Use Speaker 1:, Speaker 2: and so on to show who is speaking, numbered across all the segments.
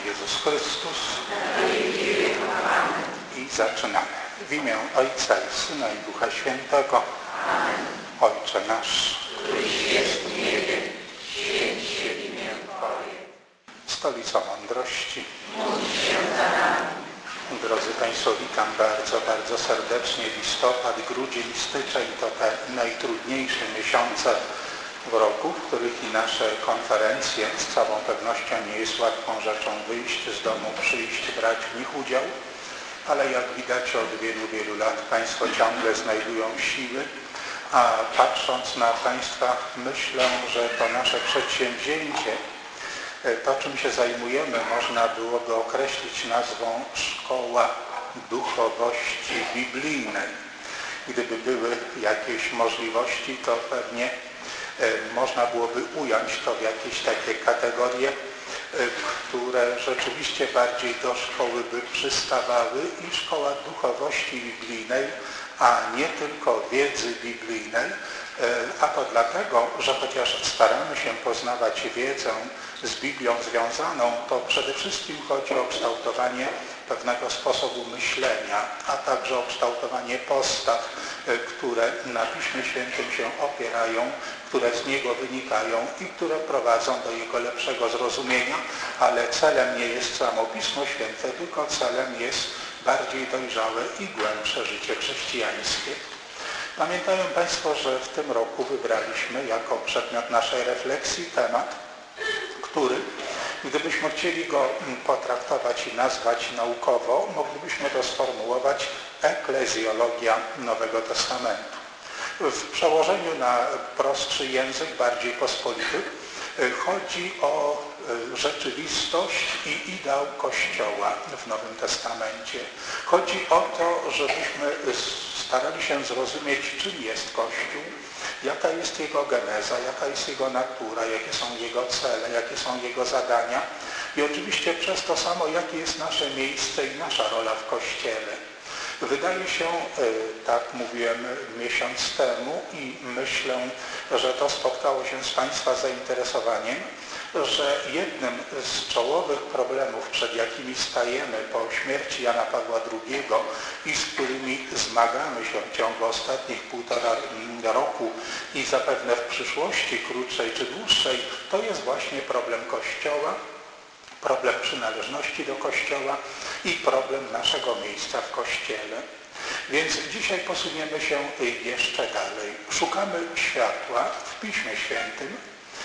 Speaker 1: Jezus Chrystus. I zaczynamy. W imię Ojca i Syna i Ducha Świętego. Ojcze nasz,
Speaker 2: któryś jest w niebie, święć się imię Twoje.
Speaker 1: Stolica Mądrości.
Speaker 2: Módl się za nami.
Speaker 1: Drodzy Państwo, witam bardzo, bardzo serdecznie. Listopad, grudzień, styczeń to te najtrudniejsze miesiące w roku, w których i nasze konferencje z całą pewnością nie jest łatwą rzeczą wyjść z domu, przyjść, brać w nich udział, ale jak widać od wielu, wielu lat Państwo ciągle znajdują siły, a patrząc na Państwa myślę, że to nasze przedsięwzięcie, to czym się zajmujemy, można byłoby określić nazwą Szkoła Duchowości Biblijnej. Gdyby były jakieś możliwości, to pewnie można byłoby ująć to w jakieś takie kategorie, które rzeczywiście bardziej do szkoły by przystawały i szkoła duchowości biblijnej, a nie tylko wiedzy biblijnej, a to dlatego, że chociaż staramy się poznawać wiedzę z Biblią związaną, to przede wszystkim chodzi o kształtowanie pewnego sposobu myślenia, a także o kształtowanie postaw, które na Piśmie Świętym się opierają, które z niego wynikają i które prowadzą do jego lepszego zrozumienia, ale celem nie jest samo Pismo Święte, tylko celem jest bardziej dojrzałe i głębsze życie chrześcijańskie. Pamiętają Państwo, że w tym roku wybraliśmy jako przedmiot naszej refleksji temat, który, gdybyśmy chcieli go potraktować i nazwać naukowo, moglibyśmy to sformułować eklezjologia Nowego Testamentu. W przełożeniu na prostszy język, bardziej pospolity, chodzi o rzeczywistość i ideał Kościoła w Nowym Testamencie. Chodzi o to, żebyśmy starali się zrozumieć, czym jest Kościół, jaka jest jego geneza, jaka jest jego natura, jakie są jego cele, jakie są jego zadania i oczywiście przez to samo, jakie jest nasze miejsce i nasza rola w Kościele. Wydaje się, tak mówiłem miesiąc temu i myślę, że to spotkało się z Państwa zainteresowaniem, że jednym z czołowych problemów, przed jakimi stajemy po śmierci Jana Pawła II i z którymi zmagamy się w ciągu ostatnich 1,5 roku i zapewne w przyszłości krótszej czy dłuższej, to jest właśnie problem Kościoła, problem przynależności do Kościoła i problem naszego miejsca w Kościele. Więc dzisiaj posuniemy się jeszcze dalej. Szukamy światła w Piśmie Świętym,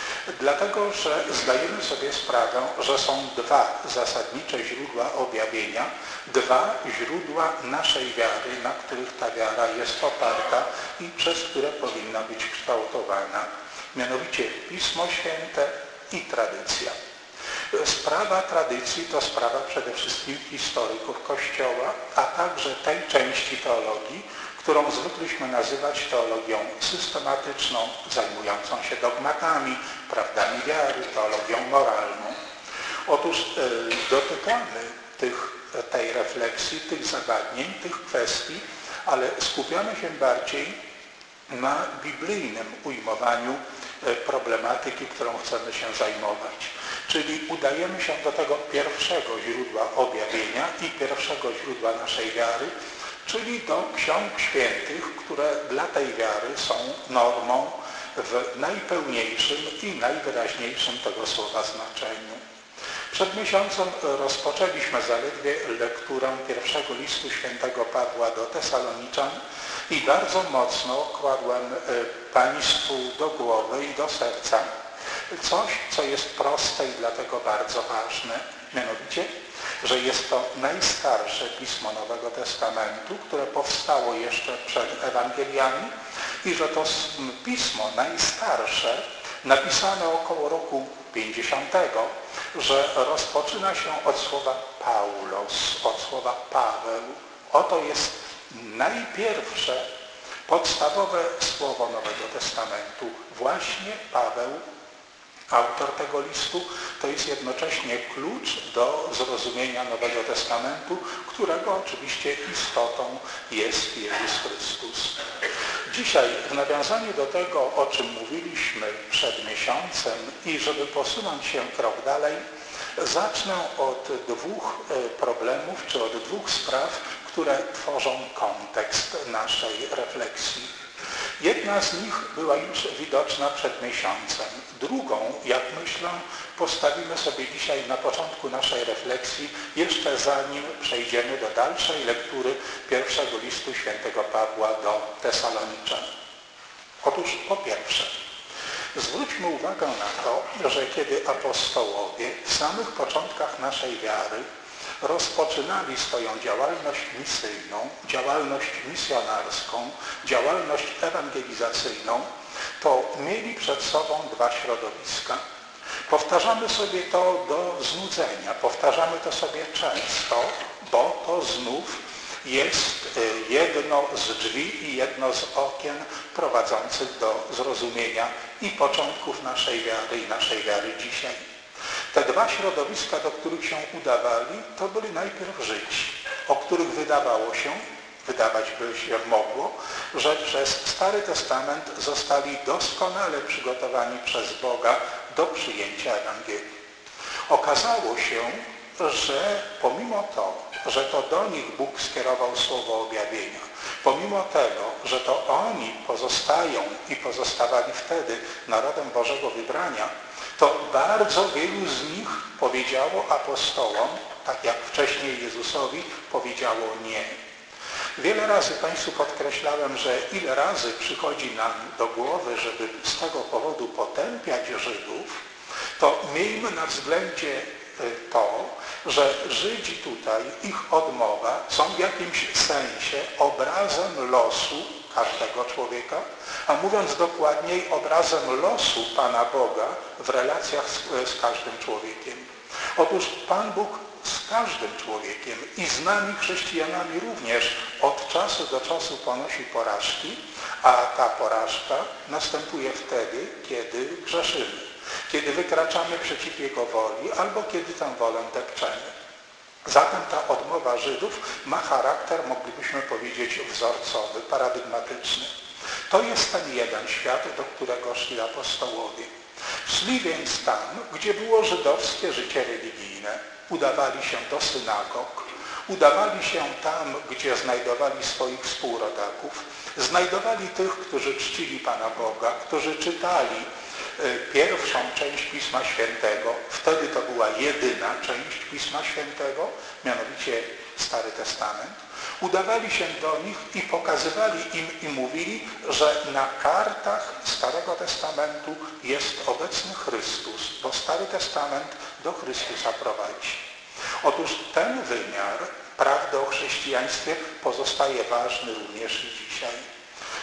Speaker 1: dlatego że zdajemy sobie sprawę, że są dwa zasadnicze źródła objawienia, dwa źródła naszej wiary, na których ta wiara jest oparta i przez które powinna być kształtowana. Mianowicie Pismo Święte i tradycja. Sprawa tradycji to sprawa przede wszystkim historyków Kościoła, a także tej części teologii, którą zwykliśmy nazywać teologią systematyczną, zajmującą się dogmatami, prawdami wiary, teologią moralną. Otóż dotykamy tej refleksji, tych zagadnień, tych kwestii, ale skupiamy się bardziej na biblijnym ujmowaniu problematyki, którą chcemy się zajmować. Czyli udajemy się do tego pierwszego źródła objawienia i pierwszego źródła naszej wiary, czyli do ksiąg świętych, które dla tej wiary są normą w najpełniejszym i najwyraźniejszym tego słowa znaczeniu. Przed miesiącem rozpoczęliśmy zaledwie lekturę pierwszego listu świętego Pawła do Tesaloniczan i bardzo mocno kładłem Państwu do głowy i do serca coś, co jest proste i dlatego bardzo ważne, mianowicie, że jest to najstarsze pismo Nowego Testamentu, które powstało jeszcze przed Ewangeliami i że to pismo najstarsze, napisane około roku 50, że rozpoczyna się od słowa Paulos, od słowa Paweł. Oto jest najpierwsze, podstawowe słowo Nowego Testamentu. Właśnie Paweł, autor tego listu, to jest jednocześnie klucz do zrozumienia Nowego Testamentu, którego oczywiście istotą jest Jezus Chrystus. Dzisiaj w nawiązaniu do tego, o czym mówiliśmy przed miesiącem i żeby posunąć się krok dalej, Zacznę od dwóch problemów, czy od dwóch spraw, które tworzą kontekst naszej refleksji. Jedna z nich była już widoczna przed miesiącem. Drugą, jak myślę, postawimy sobie dzisiaj na początku naszej refleksji, jeszcze zanim przejdziemy do dalszej lektury pierwszego listu świętego Pawła do Tesaloniczan. Otóż po pierwsze, zwróćmy uwagę na to, że kiedy apostołowie w samych początkach naszej wiary rozpoczynali swoją działalność misyjną, działalność misjonarską, działalność ewangelizacyjną, to mieli przed sobą dwa środowiska. Powtarzamy sobie to do znudzenia, powtarzamy to sobie często, bo to znów jest jedno z drzwi i jedno z okien prowadzących do zrozumienia i początków naszej wiary i naszej wiary dzisiaj. Te dwa środowiska, do których się udawali, to byli najpierw Żydzi, o których wydawać by się mogło, że przez Stary Testament zostali doskonale przygotowani przez Boga do przyjęcia Ewangelii. Okazało się, że pomimo to, że to do nich Bóg skierował słowo objawienia, pomimo tego, że to oni pozostają i pozostawali wtedy narodem Bożego wybrania, to bardzo wielu z nich powiedziało apostołom, tak jak wcześniej Jezusowi, powiedziało nie. Wiele razy Państwu podkreślałem, że ile razy przychodzi nam do głowy, żeby z tego powodu potępiać Żydów, to miejmy na względzie to, że Żydzi tutaj, ich odmowa są w jakimś sensie obrazem losu każdego człowieka, a mówiąc dokładniej, obrazem losu Pana Boga w relacjach z każdym człowiekiem. Otóż Pan Bóg z każdym człowiekiem i z nami, chrześcijanami również, od czasu do czasu ponosi porażki, a ta porażka następuje wtedy, kiedy grzeszymy, kiedy wykraczamy przeciw Jego woli albo kiedy tę wolę depczemy. Zatem ta odmowa Żydów ma charakter, moglibyśmy powiedzieć, wzorcowy, paradygmatyczny. To jest ten jeden świat, do którego szli apostołowie. Szli więc tam, gdzie było żydowskie życie religijne. Udawali się do synagog, udawali się tam, gdzie znajdowali swoich współrodaków, znajdowali tych, którzy czcili Pana Boga, którzy czytali pierwszą część Pisma Świętego. Wtedy to była jedyna część Pisma Świętego, mianowicie Stary Testament. Udawali się do nich i pokazywali im i mówili, że na kartach Starego Testamentu jest obecny Chrystus, bo Stary Testament do Chrystusa prowadzi. Otóż ten wymiar prawdy o chrześcijaństwie pozostaje ważny również i dzisiaj.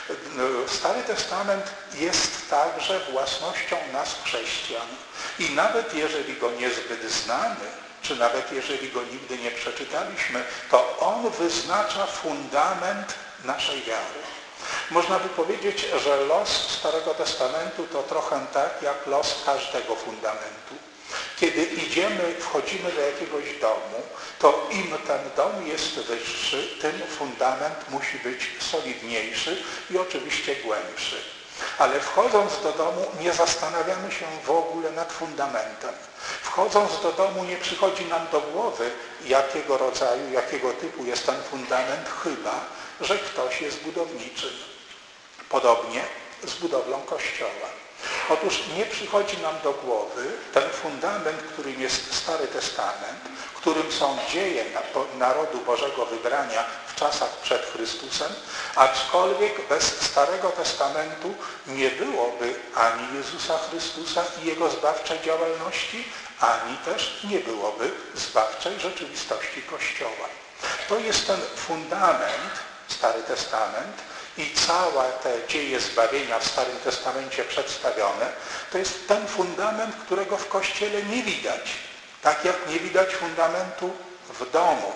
Speaker 1: Stary Testament jest także własnością nas chrześcijan i nawet jeżeli go niezbyt znamy, czy nawet jeżeli go nigdy nie przeczytaliśmy, to on wyznacza fundament naszej wiary. Można by powiedzieć, że los Starego Testamentu to trochę tak jak los każdego fundamentu. Kiedy wchodzimy do jakiegoś domu, to im ten dom jest wyższy, tym fundament musi być solidniejszy i oczywiście głębszy. Ale wchodząc do domu nie zastanawiamy się w ogóle nad fundamentem. Wchodząc do domu nie przychodzi nam do głowy, jakiego rodzaju, jakiego typu jest ten fundament, chyba że ktoś jest budowniczym. Podobnie z budowlą Kościoła. Otóż nie przychodzi nam do głowy ten fundament, którym jest Stary Testament, którym są dzieje narodu Bożego wybrania w czasach przed Chrystusem, aczkolwiek bez Starego Testamentu nie byłoby ani Jezusa Chrystusa i Jego zbawczej działalności, ani też nie byłoby zbawczej rzeczywistości Kościoła. To jest ten fundament, Stary Testament, i całe te dzieje zbawienia w Starym Testamencie przedstawione, to jest ten fundament, którego w Kościele nie widać. Tak jak nie widać fundamentu w domu,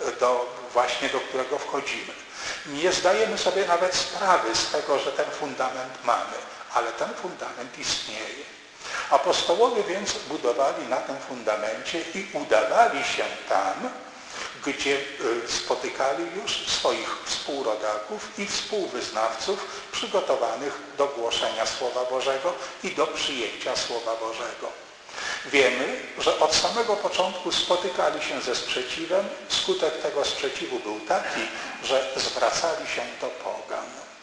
Speaker 1: właśnie do którego wchodzimy. Nie zdajemy sobie nawet sprawy z tego, że ten fundament mamy, ale ten fundament istnieje. Apostołowie więc budowali na tym fundamencie i udawali się tam, gdzie spotykali już swoich współrodaków i współwyznawców przygotowanych do głoszenia Słowa Bożego i do przyjęcia Słowa Bożego. Wiemy, że od samego początku spotykali się ze sprzeciwem. Skutek tego sprzeciwu był taki, że zwracali się do pogan.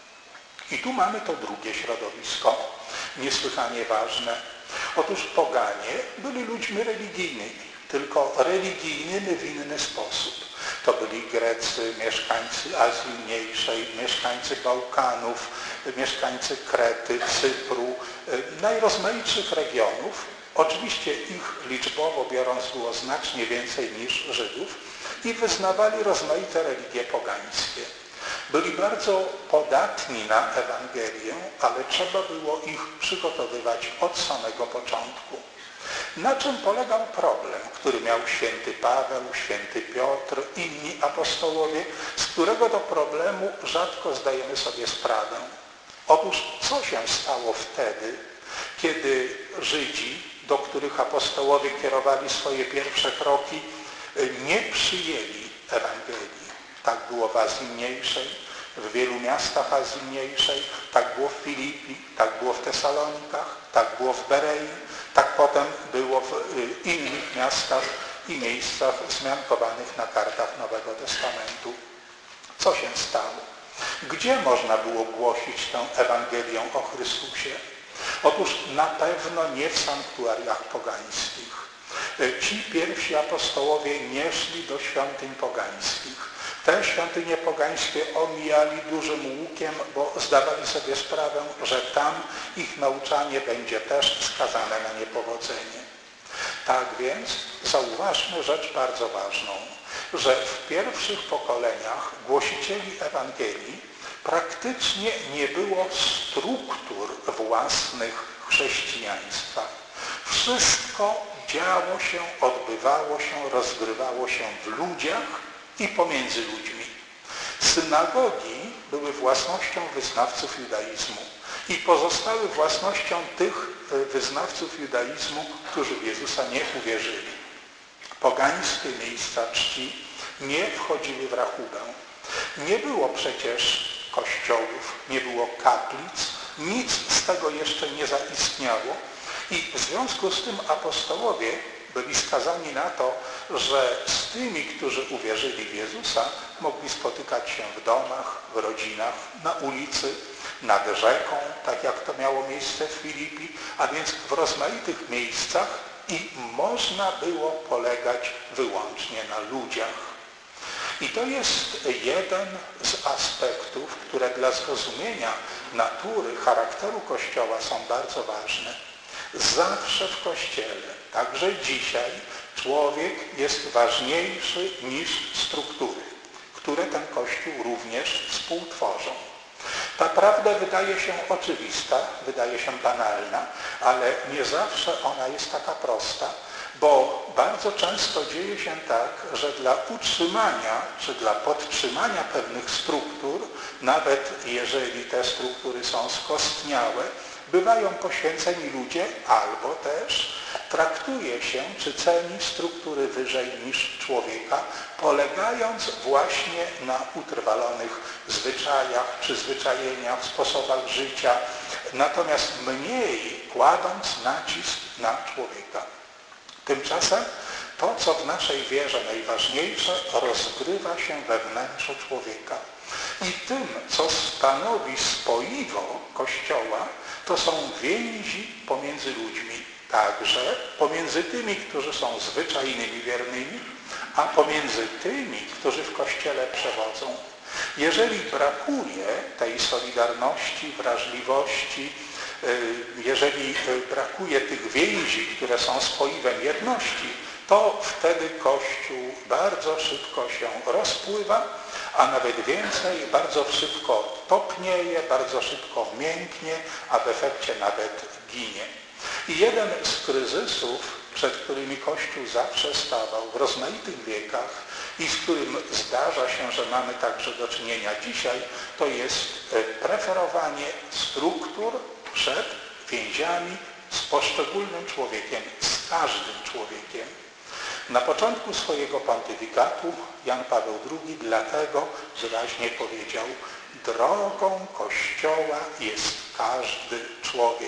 Speaker 1: I tu mamy to drugie środowisko, niesłychanie ważne. Otóż poganie byli ludźmi religijnymi, tylko religijnymi w inny sposób. To byli Grecy, mieszkańcy Azji Mniejszej, mieszkańcy Bałkanów, mieszkańcy Krety, Cypru, najrozmaitszych regionów. Oczywiście ich liczbowo biorąc było znacznie więcej niż Żydów i wyznawali rozmaite religie pogańskie. Byli bardzo podatni na Ewangelię, ale trzeba było ich przygotowywać od samego początku. Na czym polegał problem, który miał święty Paweł, święty Piotr, inni apostołowie, z którego to problemu rzadko zdajemy sobie sprawę? Otóż co się stało wtedy, kiedy Żydzi, do których apostołowie kierowali swoje pierwsze kroki, nie przyjęli Ewangelii? Tak było w Azji Mniejszej, w wielu miastach Azji Mniejszej, tak było w Filipi, tak było w Tesalonikach, tak było w Berei, tak potem było w innych miastach i miejscach wzmiankowanych na kartach Nowego Testamentu. Co się stało? Gdzie można było głosić tę Ewangelię o Chrystusie? Otóż na pewno nie w sanktuariach pogańskich. Ci pierwsi apostołowie nie szli do świątyń pogańskich. Te świątynie pogańskie omijali dużym łukiem, bo zdawali sobie sprawę, że tam ich nauczanie będzie też skazane na niepowodzenie. Tak więc zauważmy rzecz bardzo ważną, że w pierwszych pokoleniach głosicieli Ewangelii praktycznie nie było struktur własnych chrześcijaństwa. Wszystko działo się, odbywało się, rozgrywało się w ludziach i pomiędzy ludźmi. Synagogi były własnością wyznawców judaizmu i pozostały własnością tych wyznawców judaizmu, którzy w Jezusa nie uwierzyli. Pogańskie miejsca czci nie wchodziły w rachubę. Nie było przecież kościołów, nie było kaplic, nic z tego jeszcze nie zaistniało i w związku z tym apostołowie byli skazani na to, że z tymi, którzy uwierzyli w Jezusa, mogli spotykać się w domach, w rodzinach, na ulicy, nad rzeką, tak jak to miało miejsce w Filipi, a więc w rozmaitych miejscach i można było polegać wyłącznie na ludziach. I to jest jeden z aspektów, które dla zrozumienia natury, charakteru Kościoła są bardzo ważne. Zawsze w Kościele, także dzisiaj, człowiek jest ważniejszy niż struktury, które ten Kościół również współtworzą. Ta prawda wydaje się oczywista, wydaje się banalna, ale nie zawsze ona jest taka prosta, bo bardzo często dzieje się tak, że dla utrzymania czy dla podtrzymania pewnych struktur, nawet jeżeli te struktury są skostniałe, bywają poświęceni ludzie albo też traktuje się czy ceni struktury wyżej niż człowieka, polegając właśnie na utrwalonych zwyczajach, przyzwyczajeniach, sposobach życia, natomiast mniej kładąc nacisk na człowieka. Tymczasem to, co w naszej wierze najważniejsze, rozgrywa się we wnętrzu człowieka. I tym, co stanowi spoiwo Kościoła, to są więzi pomiędzy ludźmi. Także pomiędzy tymi, którzy są zwyczajnymi wiernymi, a pomiędzy tymi, którzy w Kościele przewodzą. Jeżeli brakuje tej solidarności, wrażliwości, jeżeli brakuje tych więzi, które są spoiwem jedności, to wtedy Kościół bardzo szybko się rozpływa, a nawet więcej, bardzo szybko topnieje, bardzo szybko mięknie, a w efekcie nawet ginie. I jeden z kryzysów, przed którymi Kościół zawsze stawał w rozmaitych wiekach i z którym zdarza się, że mamy także do czynienia dzisiaj, to jest preferowanie struktur przed więziami z poszczególnym człowiekiem, z każdym człowiekiem. Na początku swojego pontyfikatu Jan Paweł II dlatego wyraźnie powiedział: drogą Kościoła jest każdy człowiek.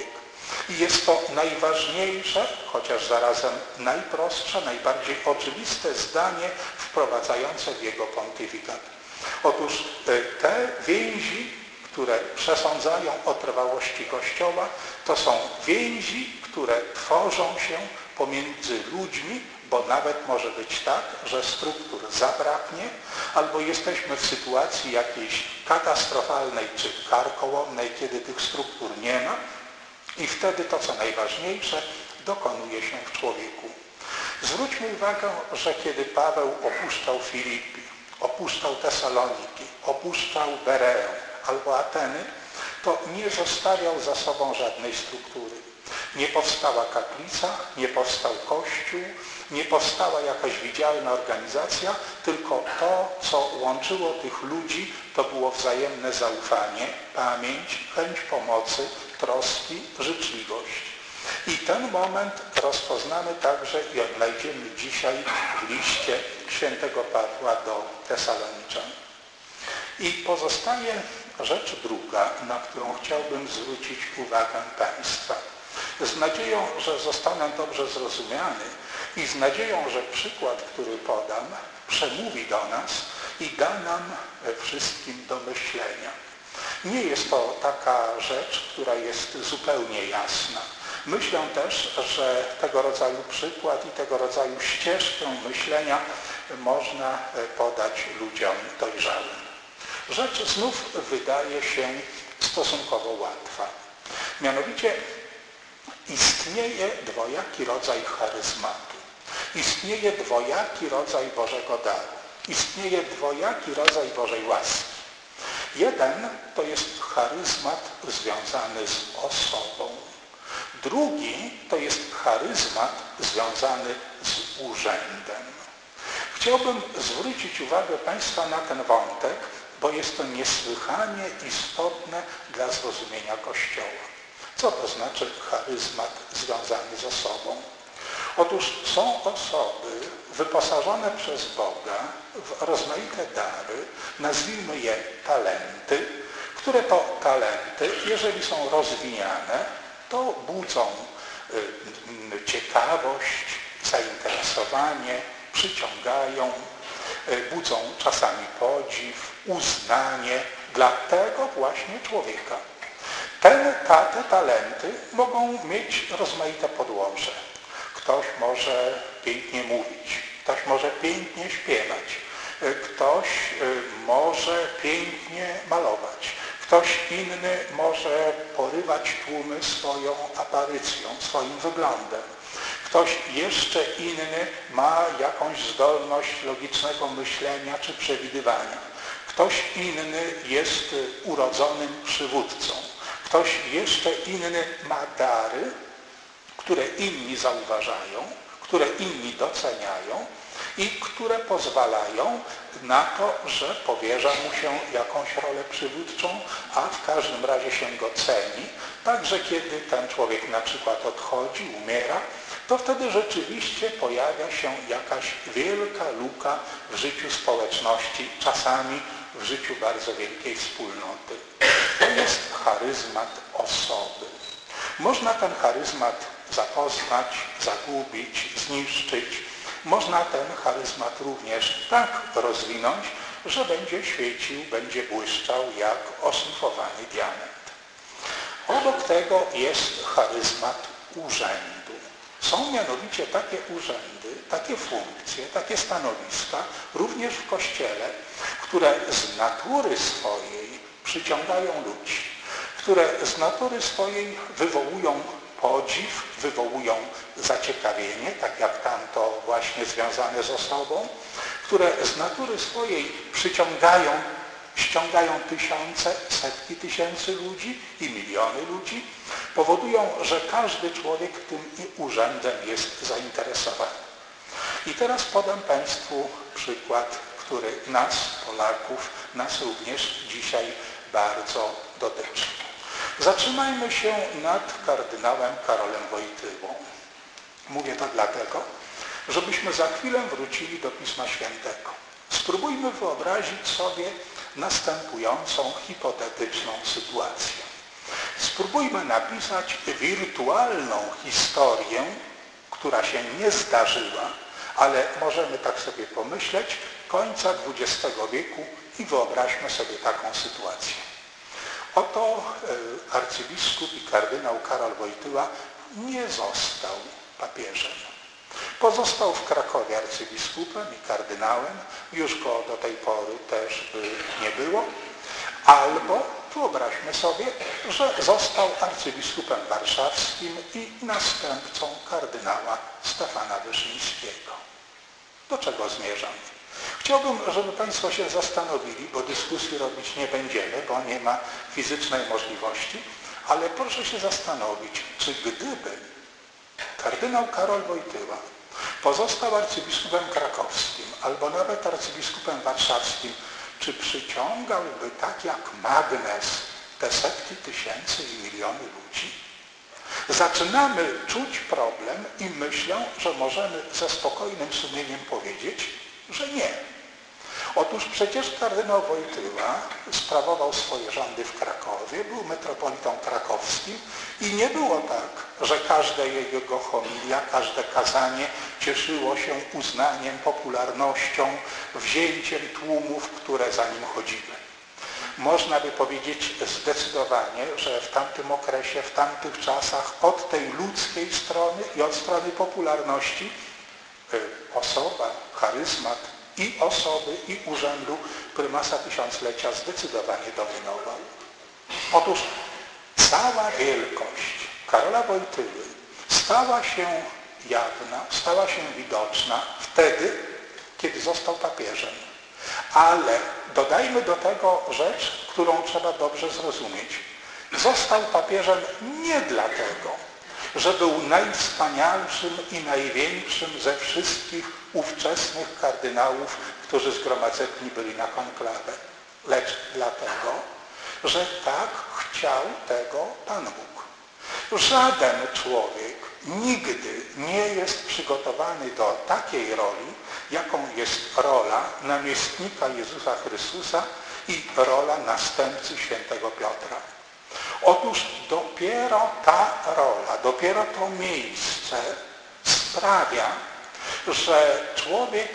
Speaker 1: I jest to najważniejsze, chociaż zarazem najprostsze, najbardziej oczywiste zdanie wprowadzające w jego pontyfikat. Otóż te więzi, które przesądzają o trwałości Kościoła, to są więzi, które tworzą się pomiędzy ludźmi, bo nawet może być tak, że struktur zabraknie, albo jesteśmy w sytuacji jakiejś katastrofalnej czy karkołomnej, kiedy tych struktur nie ma i wtedy to, co najważniejsze, dokonuje się w człowieku. Zwróćmy uwagę, że kiedy Paweł opuszczał Filipi, opuszczał Tesaloniki, opuszczał Bereę albo Ateny, to nie zostawiał za sobą żadnej struktury. Nie powstała kaplica, nie powstał kościół, nie powstała jakaś widzialna organizacja, tylko to, co łączyło tych ludzi, to było wzajemne zaufanie, pamięć, chęć pomocy, troski, życzliwość. I ten moment rozpoznamy także i odnajdziemy dzisiaj w liście świętego Pawła do Tesaloniczan. I pozostaje rzecz druga, na którą chciałbym zwrócić uwagę Państwa. Z nadzieją, że zostanę dobrze zrozumiany i z nadzieją, że przykład, który podam, przemówi do nas i da nam wszystkim do myślenia. Nie jest to taka rzecz, która jest zupełnie jasna. Myślę też, że tego rodzaju przykład i tego rodzaju ścieżkę myślenia można podać ludziom dojrzałym. Rzecz znów wydaje się stosunkowo łatwa. Mianowicie istnieje dwojaki rodzaj charyzmatu. Istnieje dwojaki rodzaj Bożego daru. Istnieje dwojaki rodzaj Bożej łaski. Jeden to jest charyzmat związany z osobą. Drugi to jest charyzmat związany z urzędem. Chciałbym zwrócić uwagę Państwa na ten wątek, bo jest to niesłychanie istotne dla zrozumienia Kościoła. Co to znaczy charyzmat związany z osobą? Otóż są osoby wyposażone przez Boga w rozmaite dary, nazwijmy je talenty, które to talenty, jeżeli są rozwijane, to budzą ciekawość, zainteresowanie, przyciągają, budzą czasami podziw, uznanie dla tego właśnie człowieka. Te talenty mogą mieć rozmaite podłoże. Ktoś może pięknie mówić, ktoś może pięknie śpiewać, ktoś może pięknie malować, ktoś inny może porywać tłumy swoją aparycją, swoim wyglądem. Ktoś jeszcze inny ma jakąś zdolność logicznego myślenia czy przewidywania. Ktoś inny jest urodzonym przywódcą. Ktoś jeszcze inny ma dary, które inni zauważają, które inni doceniają i które pozwalają na to, że powierza mu się jakąś rolę przywódczą, a w każdym razie się go ceni. Także kiedy ten człowiek na przykład odchodzi, umiera, to wtedy rzeczywiście pojawia się jakaś wielka luka w życiu społeczności, czasami w życiu bardzo wielkiej wspólnoty. To jest charyzmat osoby. Można ten charyzmat zapoznać, zagubić, zniszczyć. Można ten charyzmat również tak rozwinąć, że będzie świecił, będzie błyszczał jak oszlifowany diament. Obok tego jest charyzmat urzędu. Są mianowicie takie urzędy, takie funkcje, takie stanowiska, również w Kościele, które z natury swojej przyciągają ludzi, które z natury swojej wywołują podziw, wywołują zaciekawienie, tak jak tamto właśnie związane z osobą, które z natury swojej ściągają tysiące, setki tysięcy ludzi i miliony ludzi, powodują, że każdy człowiek tym urzędem jest zainteresowany. I teraz podam Państwu przykład, który nas, Polaków, nas również dzisiaj bardzo dotyczy. Zatrzymajmy się nad kardynałem Karolem Wojtyłą. Mówię to dlatego, żebyśmy za chwilę wrócili do Pisma Świętego. Spróbujmy wyobrazić sobie następującą hipotetyczną sytuację. Z Spróbujmy napisać wirtualną historię, która się nie zdarzyła, ale możemy tak sobie pomyśleć, końca XX wieku i wyobraźmy sobie taką sytuację. Oto arcybiskup i kardynał Karol Wojtyła nie został papieżem. Pozostał w Krakowie arcybiskupem i kardynałem, już go do tej pory też by nie było, albo wyobraźmy sobie, że został arcybiskupem warszawskim i następcą kardynała Stefana Wyszyńskiego. Do czego zmierzam? Chciałbym, żeby Państwo się zastanowili, bo dyskusji robić nie będziemy, bo nie ma fizycznej możliwości, ale proszę się zastanowić, czy gdyby kardynał Karol Wojtyła pozostał arcybiskupem krakowskim albo nawet arcybiskupem warszawskim, czy przyciągałby tak jak magnes te setki tysięcy i miliony ludzi? Zaczynamy czuć problem i myślę, że możemy ze spokojnym sumieniem powiedzieć, że nie. Otóż przecież kardynał Wojtyła sprawował swoje rządy w Krakowie, był metropolitą krakowskim i nie było tak, że każde jego homilia, każde kazanie cieszyło się uznaniem, popularnością, wzięciem tłumów, które za nim chodziły. Można by powiedzieć zdecydowanie, że w tamtym okresie, w tamtych czasach od tej ludzkiej strony i od strony popularności osoba, charyzmat i osoby, i urzędu prymasa tysiąclecia zdecydowanie dominował. Otóż cała wielkość Karola Wojtyły stała się jawna, stała się widoczna wtedy, kiedy został papieżem. Ale dodajmy do tego rzecz, którą trzeba dobrze zrozumieć. Został papieżem nie dlatego, że był najwspanialszym i największym ze wszystkich ówczesnych kardynałów, którzy zgromadzeni byli na konklawę, lecz dlatego, że tak chciał tego Pan Bóg. Żaden człowiek nigdy nie jest przygotowany do takiej roli, jaką jest rola namiestnika Jezusa Chrystusa i rola następcy świętego Piotra. Otóż dopiero ta rola, dopiero to miejsce sprawia, że człowiek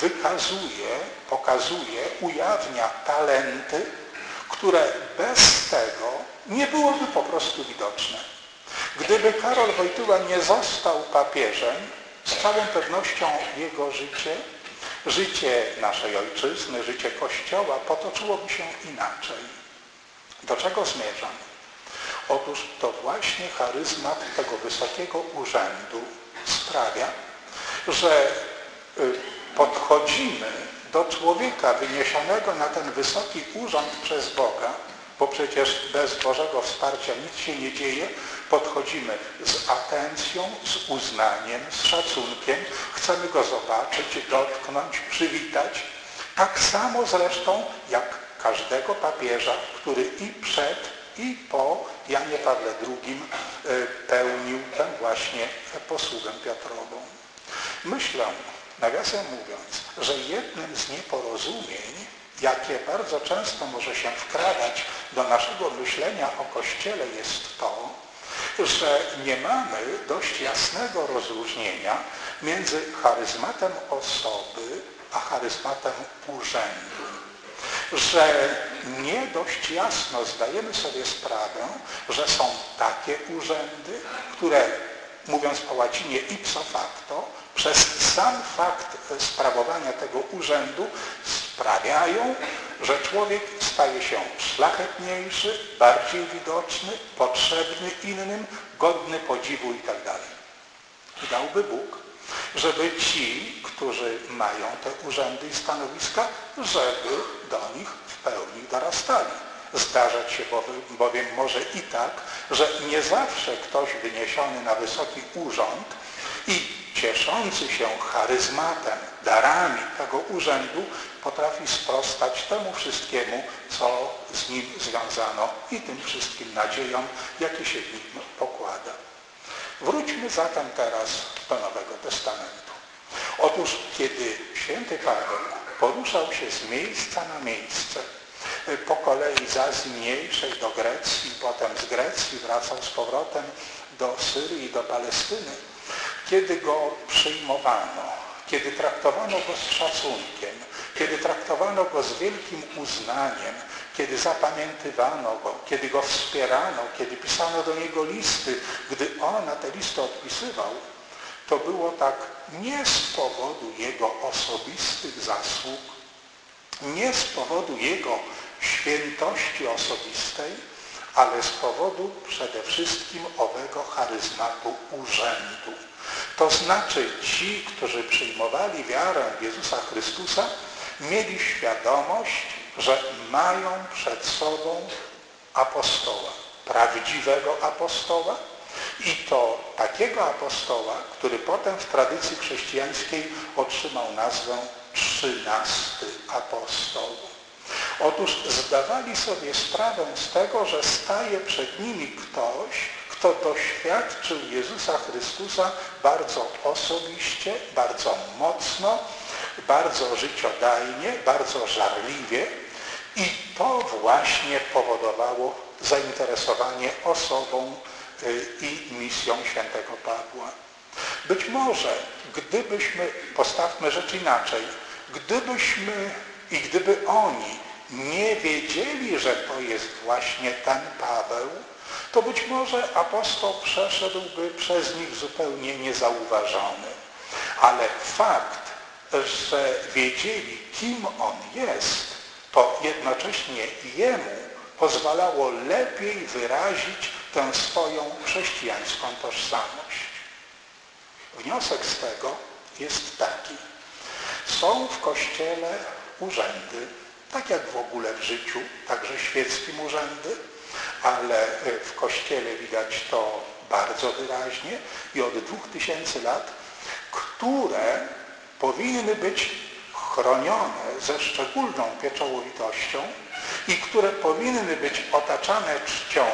Speaker 1: pokazuje, ujawnia talenty, które bez tego nie byłoby po prostu widoczne. Gdyby Karol Wojtyła nie został papieżem, z całą pewnością jego życie naszej ojczyzny, życie Kościoła potoczyłoby się inaczej. Do czego zmierzam? Otóż to właśnie charyzmat tego wysokiego urzędu sprawia, że podchodzimy do człowieka wyniesionego na ten wysoki urząd przez Boga, bo przecież bez Bożego wsparcia nic się nie dzieje, podchodzimy z atencją, z uznaniem, z szacunkiem, chcemy go zobaczyć, dotknąć, przywitać. Tak samo zresztą jak każdego papieża, który i przed, i po Janie Pawle II pełnił tę właśnie posługę Piotrową. Myślę, nawiasem mówiąc, że jednym z nieporozumień, jakie bardzo często może się wkradać do naszego myślenia o Kościele, jest to, że nie mamy dość jasnego rozróżnienia między charyzmatem osoby a charyzmatem urzędu. Że nie dość jasno zdajemy sobie sprawę, że są takie urzędy, które, mówiąc po łacinie ipso facto, przez sam fakt sprawowania tego urzędu sprawiają, że człowiek staje się szlachetniejszy, bardziej widoczny, potrzebny innym, godny podziwu itd. I dałby Bóg, żeby ci, którzy mają te urzędy i stanowiska, żeby do nich w pełni dorastali. Zdarzać się bowiem może i tak, że nie zawsze ktoś wyniesiony na wysoki urząd i cieszący się charyzmatem, darami tego urzędu potrafi sprostać temu wszystkiemu, co z nim związano i tym wszystkim nadziejom, jakie się w nim pokłada. Wróćmy zatem teraz do Nowego Testamentu. Otóż kiedy święty Paweł poruszał się z miejsca na miejsce, po kolei z Azji Mniejszej do Grecji, potem z Grecji wracał z powrotem do Syrii, do Palestyny. Kiedy go przyjmowano, kiedy traktowano go z szacunkiem, kiedy traktowano go z wielkim uznaniem, kiedy zapamiętywano go, kiedy go wspierano, kiedy pisano do niego listy, gdy on na te listy odpisywał, to było tak nie z powodu jego osobistych zasług, nie z powodu jego świętości osobistej, ale z powodu przede wszystkim owego charyzmatu urzędu. To znaczy ci, którzy przyjmowali wiarę w Jezusa Chrystusa, mieli świadomość, że mają przed sobą apostoła, prawdziwego apostoła i to takiego apostoła, który potem w tradycji chrześcijańskiej otrzymał nazwę 13 apostoł. Otóż zdawali sobie sprawę z tego, że staje przed nimi ktoś, kto doświadczył Jezusa Chrystusa bardzo osobiście, bardzo mocno, bardzo życiodajnie, bardzo żarliwie i to właśnie powodowało zainteresowanie osobą i misją świętego Pawła. Być może, postawmy rzecz inaczej, gdyby oni nie wiedzieli, że to jest właśnie ten Paweł, to być może apostoł przeszedłby przez nich zupełnie niezauważony. Ale fakt, że wiedzieli, kim on jest, to jednocześnie jemu pozwalało lepiej wyrazić tę swoją chrześcijańską tożsamość. Wniosek z tego jest taki. Są w Kościele urzędy, tak jak w ogóle w życiu, także świeckim urzędy, ale w Kościele widać to bardzo wyraźnie i od 2000 lat, które powinny być chronione ze szczególną pieczołowitością i które powinny być otaczane czcią,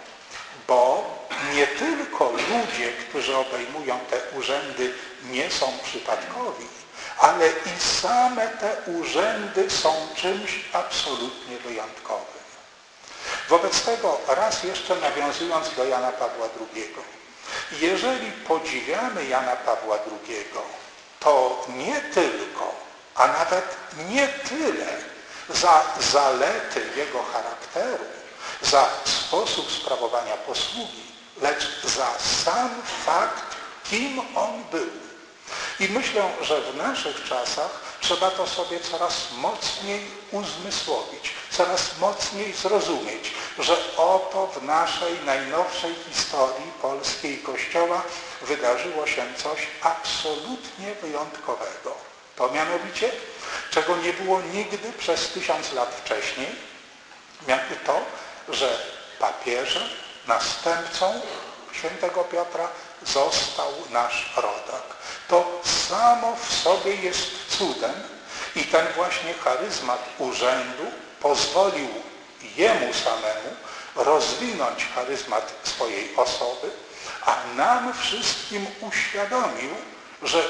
Speaker 1: bo nie tylko ludzie, którzy obejmują te urzędy, nie są przypadkowi, ale i same te urzędy są czymś absolutnie wyjątkowym. Wobec tego, raz jeszcze nawiązując do Jana Pawła II, jeżeli podziwiamy Jana Pawła II, to nie tylko, a nawet nie tyle za zalety jego charakteru, za sposób sprawowania posługi, lecz za sam fakt, kim on był. I myślę, że w naszych czasach trzeba to sobie coraz mocniej uzmysłowić, coraz mocniej zrozumieć, że oto w naszej najnowszej historii polskiej Kościoła wydarzyło się coś absolutnie wyjątkowego. To mianowicie, czego nie było nigdy przez 1000 lat wcześniej, mianowicie to, że papieżem, następcą świętego Piotra został nasz rodak. To samo w sobie jest cudem i ten właśnie charyzmat urzędu pozwolił jemu samemu rozwinąć charyzmat swojej osoby, a nam wszystkim uświadomił, że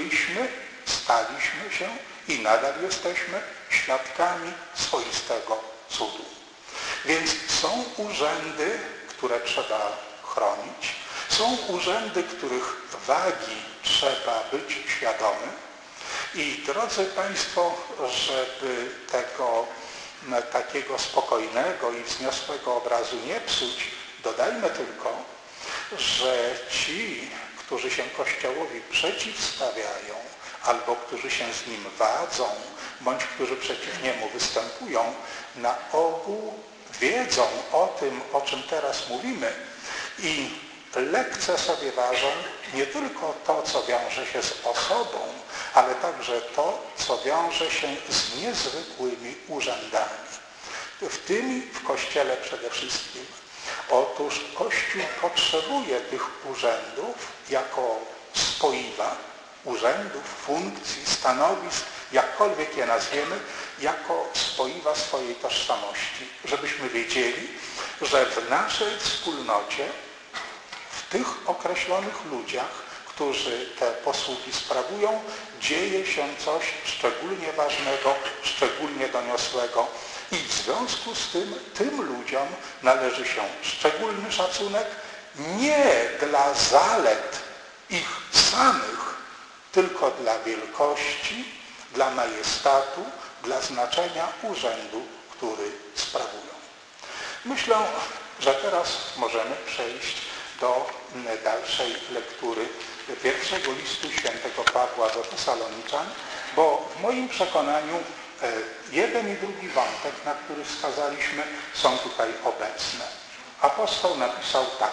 Speaker 1: staliśmy się i nadal jesteśmy świadkami swoistego cudu. Więc są urzędy, które trzeba chronić, są urzędy, których wagi trzeba być świadomym i drodzy Państwo, żeby tego takiego spokojnego i wzniosłego obrazu nie psuć, dodajmy tylko, że ci, którzy się Kościołowi przeciwstawiają albo którzy się z nim wadzą, bądź którzy przeciw niemu występują, na ogół wiedzą o tym, o czym teraz mówimy i lekce sobie ważą nie tylko to, co wiąże się z osobą, ale także to, co wiąże się z niezwykłymi urzędami. W tym w Kościele przede wszystkim. Otóż Kościół potrzebuje tych urzędów jako spoiwa, urzędów, funkcji, stanowisk, jakkolwiek je nazwiemy, jako spoiwa swojej tożsamości. Żebyśmy wiedzieli, że w naszej wspólnocie, w tych określonych ludziach, którzy te posługi sprawują, dzieje się coś szczególnie ważnego, szczególnie doniosłego. I w związku z tym ludziom należy się szczególny szacunek nie dla zalet ich samych, tylko dla wielkości, dla majestatu, dla znaczenia urzędu, który sprawują. Myślę, że teraz możemy przejść do dalszej lektury pierwszego listu świętego Pawła do Tesaloniczan, bo w moim przekonaniu jeden i drugi wątek, na który wskazaliśmy, są tutaj obecne. Apostoł napisał tak,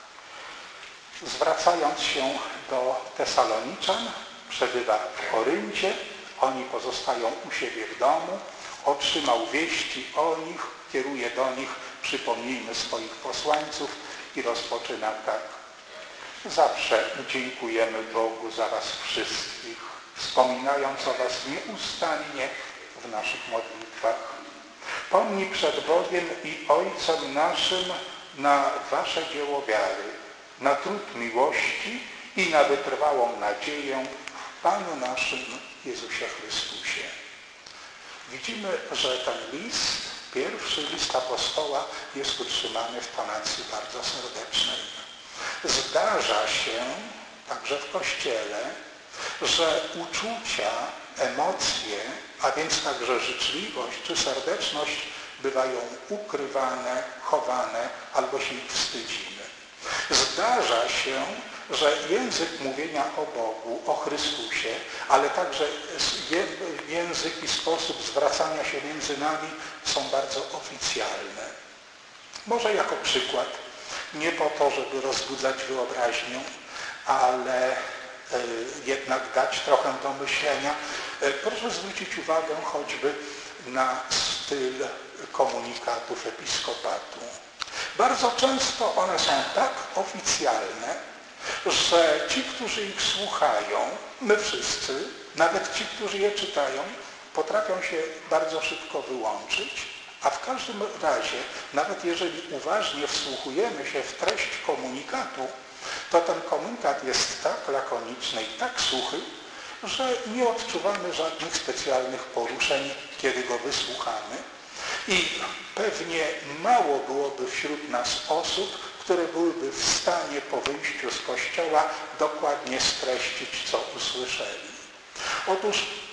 Speaker 1: zwracając się do Tesaloniczan, przebywa w Koryncie, oni pozostają u siebie w domu, otrzymał wieści o nich, kieruje do nich, przypomnijmy swoich posłańców i rozpoczyna tak. Zawsze dziękujemy Bogu za was wszystkich, wspominając o was nieustannie w naszych modlitwach. Pomnij przed Bogiem i Ojcem naszym na wasze dzieło wiary, na trud miłości i na wytrwałą nadzieję w Panu naszym Jezusie Chrystusie. Widzimy, że ten list, pierwszy list apostoła, jest utrzymany w tonacji bardzo serdecznej. Zdarza się, także w Kościele, że uczucia, emocje, a więc także życzliwość czy serdeczność bywają ukrywane, chowane albo się ich wstydzimy. Zdarza się, że język mówienia o Bogu, o Chrystusie, ale także język i sposób zwracania się między nami są bardzo oficjalne. Może jako przykład, nie po to, żeby rozbudzać wyobraźnię, ale jednak dać trochę do myślenia. Proszę zwrócić uwagę choćby na styl komunikatów episkopatu. Bardzo często one są tak oficjalne, że ci, którzy ich słuchają, my wszyscy, nawet ci, którzy je czytają, potrafią się bardzo szybko wyłączyć, a w każdym razie, nawet jeżeli uważnie wsłuchujemy się w treść komunikatu, to ten komunikat jest tak lakoniczny i tak suchy, że nie odczuwamy żadnych specjalnych poruszeń, kiedy go wysłuchamy. I pewnie mało byłoby wśród nas osób, które byłyby w stanie po wyjściu z kościoła dokładnie streścić, co usłyszeli. Otóż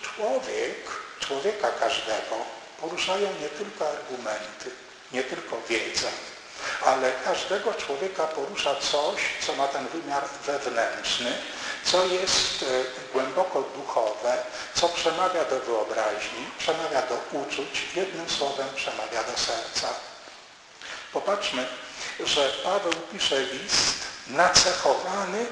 Speaker 1: człowieka każdego poruszają nie tylko argumenty, nie tylko wiedza, ale każdego człowieka porusza coś, co ma ten wymiar wewnętrzny, co jest głęboko duchowe, co przemawia do wyobraźni, przemawia do uczuć, jednym słowem przemawia do serca. Popatrzmy, że Paweł pisze list nacechowany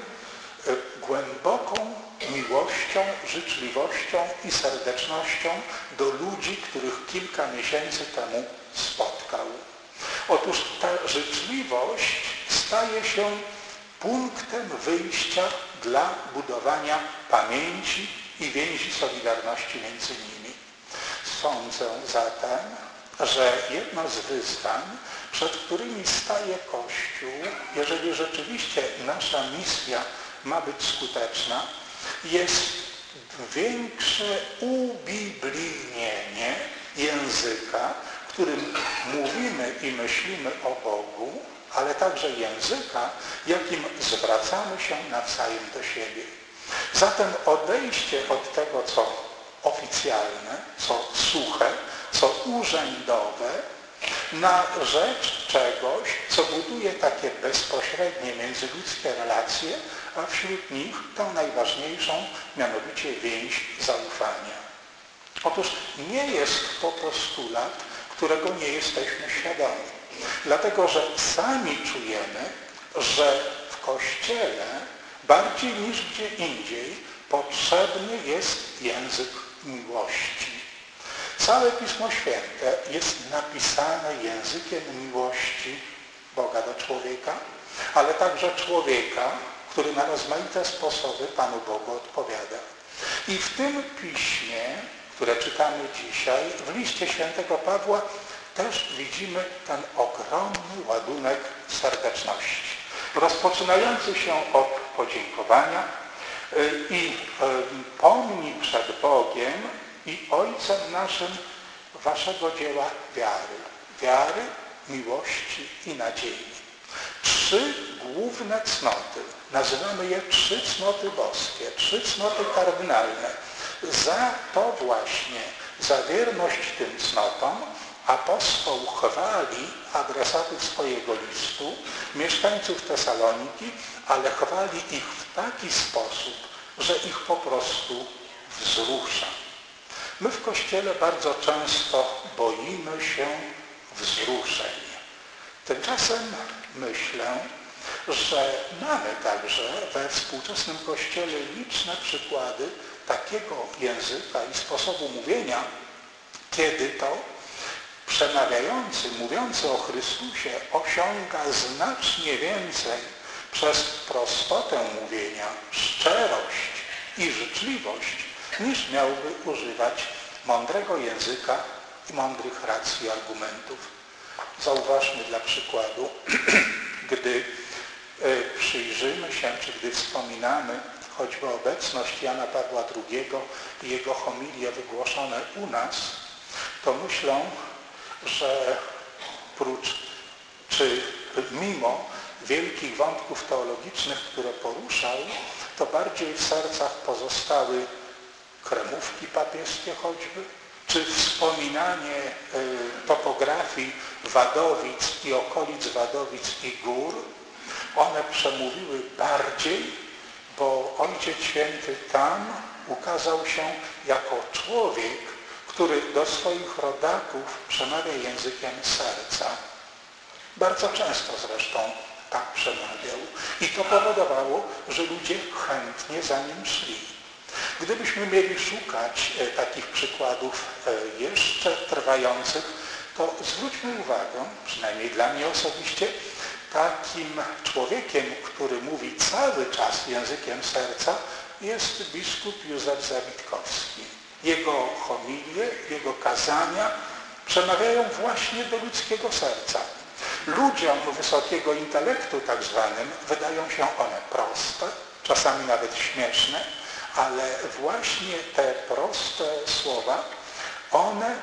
Speaker 1: głęboką miłością, życzliwością i serdecznością do ludzi, których kilka miesięcy temu spotkał. Otóż ta życzliwość staje się punktem wyjścia dla budowania pamięci i więzi solidarności między nimi. Sądzę zatem, że jedno z wyzwań, przed którymi staje Kościół, jeżeli rzeczywiście nasza misja ma być skuteczna, jest większe ubiblijnienie języka, którym mówimy i myślimy o Bogu, ale także języka, jakim zwracamy się nawzajem do siebie. Zatem odejście od tego, co oficjalne, co suche, co urzędowe, na rzecz czegoś, co buduje takie bezpośrednie międzyludzkie relacje, a wśród nich tą najważniejszą, mianowicie więź zaufania. Otóż nie jest to postulat, którego nie jesteśmy świadomi. Dlatego, że sami czujemy, że w Kościele bardziej niż gdzie indziej potrzebny jest język miłości. Całe Pismo Święte jest napisane językiem miłości Boga do człowieka, ale także człowieka, który na rozmaite sposoby Panu Bogu odpowiada. I w tym piśmie, które czytamy dzisiaj, w liście świętego Pawła, też widzimy ten ogromny ładunek serdeczności, rozpoczynający się od podziękowania, I pomni przed Bogiem i Ojcem naszym waszego dzieła wiary, miłości i nadziei. 3 główne cnoty, nazywamy je 3 cnoty boskie, 3 cnoty kardynalne. Za to właśnie, za wierność tym cnotom apostoł chwali adresatów swojego listu, mieszkańców Tesaloniki, ale chwali ich w taki sposób, że ich po prostu wzrusza. My w Kościele bardzo często boimy się wzruszeń. Tymczasem myślę, że mamy także we współczesnym Kościele liczne przykłady takiego języka i sposobu mówienia, kiedy to przemawiający, mówiący o Chrystusie osiąga znacznie więcej przez prostotę mówienia, szczerość i życzliwość, niż miałby używać mądrego języka i mądrych racji i argumentów. Zauważmy dla przykładu, gdy przyjrzymy się, czy gdy wspominamy choćby obecność Jana Pawła II i jego homilie wygłoszone u nas, to myślę, że mimo wielkich wątków teologicznych, które poruszał, to bardziej w sercach pozostały kremówki papieskie choćby, czy wspominanie topografii Wadowic i okolic Wadowic i gór. One przemówiły bardziej, bo Ojciec Święty tam ukazał się jako człowiek, który do swoich rodaków przemawia językiem serca. Bardzo często zresztą tak przemawiał. I to powodowało, że ludzie chętnie za nim szli. Gdybyśmy mieli szukać takich przykładów jeszcze trwających, to zwróćmy uwagę, przynajmniej dla mnie osobiście, takim człowiekiem, który mówi cały czas językiem serca, jest biskup Józef Zabitkowski. Jego homilie, jego kazania przemawiają właśnie do ludzkiego serca. Ludziom wysokiego intelektu tak zwanym wydają się one proste, czasami nawet śmieszne, ale właśnie te proste słowa, one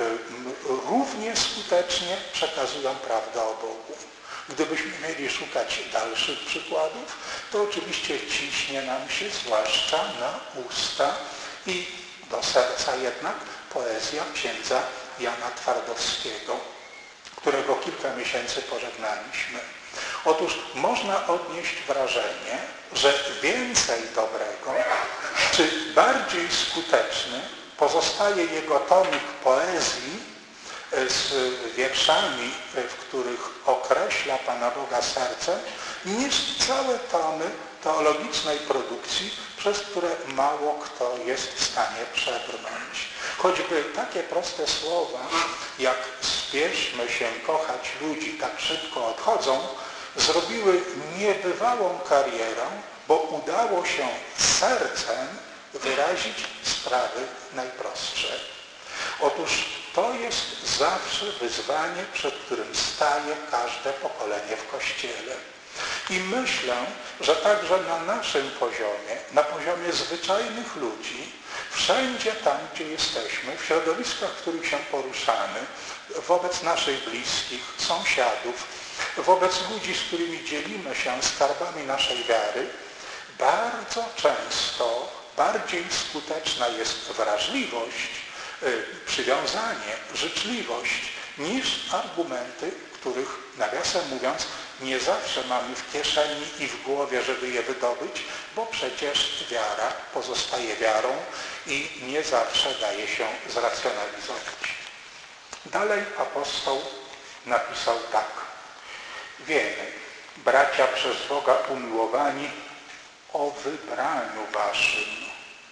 Speaker 1: równie skutecznie przekazują prawdę o Bogu. Gdybyśmy mieli szukać dalszych przykładów, to oczywiście ciśnie nam się zwłaszcza na usta i do serca jednak poezja księdza Jana Twardowskiego, którego kilka miesięcy pożegnaliśmy. Otóż można odnieść wrażenie, że więcej dobrego, czy bardziej skuteczny pozostaje jego tomik poezji z wierszami, w których określa Pana Boga sercem, niż całe tomy teologicznej produkcji, przez które mało kto jest w stanie przebrnąć. Choćby takie proste słowa, jak spieszmy się kochać ludzi, tak szybko odchodzą, zrobiły niebywałą karierę, bo udało się sercem wyrazić sprawy najprostsze. Otóż to jest zawsze wyzwanie, przed którym staje każde pokolenie w Kościele. I myślę, że także na naszym poziomie, na poziomie zwyczajnych ludzi, wszędzie tam, gdzie jesteśmy, w środowiskach, w których się poruszamy, wobec naszych bliskich, sąsiadów, wobec ludzi, z którymi dzielimy się skarbami naszej wiary, bardzo często bardziej skuteczna jest wrażliwość, przywiązanie, życzliwość, niż argumenty, których, nawiasem mówiąc, nie zawsze mamy w kieszeni i w głowie, żeby je wydobyć, bo przecież wiara pozostaje wiarą i nie zawsze daje się zracjonalizować. Dalej apostoł napisał tak. Wiemy, bracia przez Boga umiłowani, o wybraniu waszym.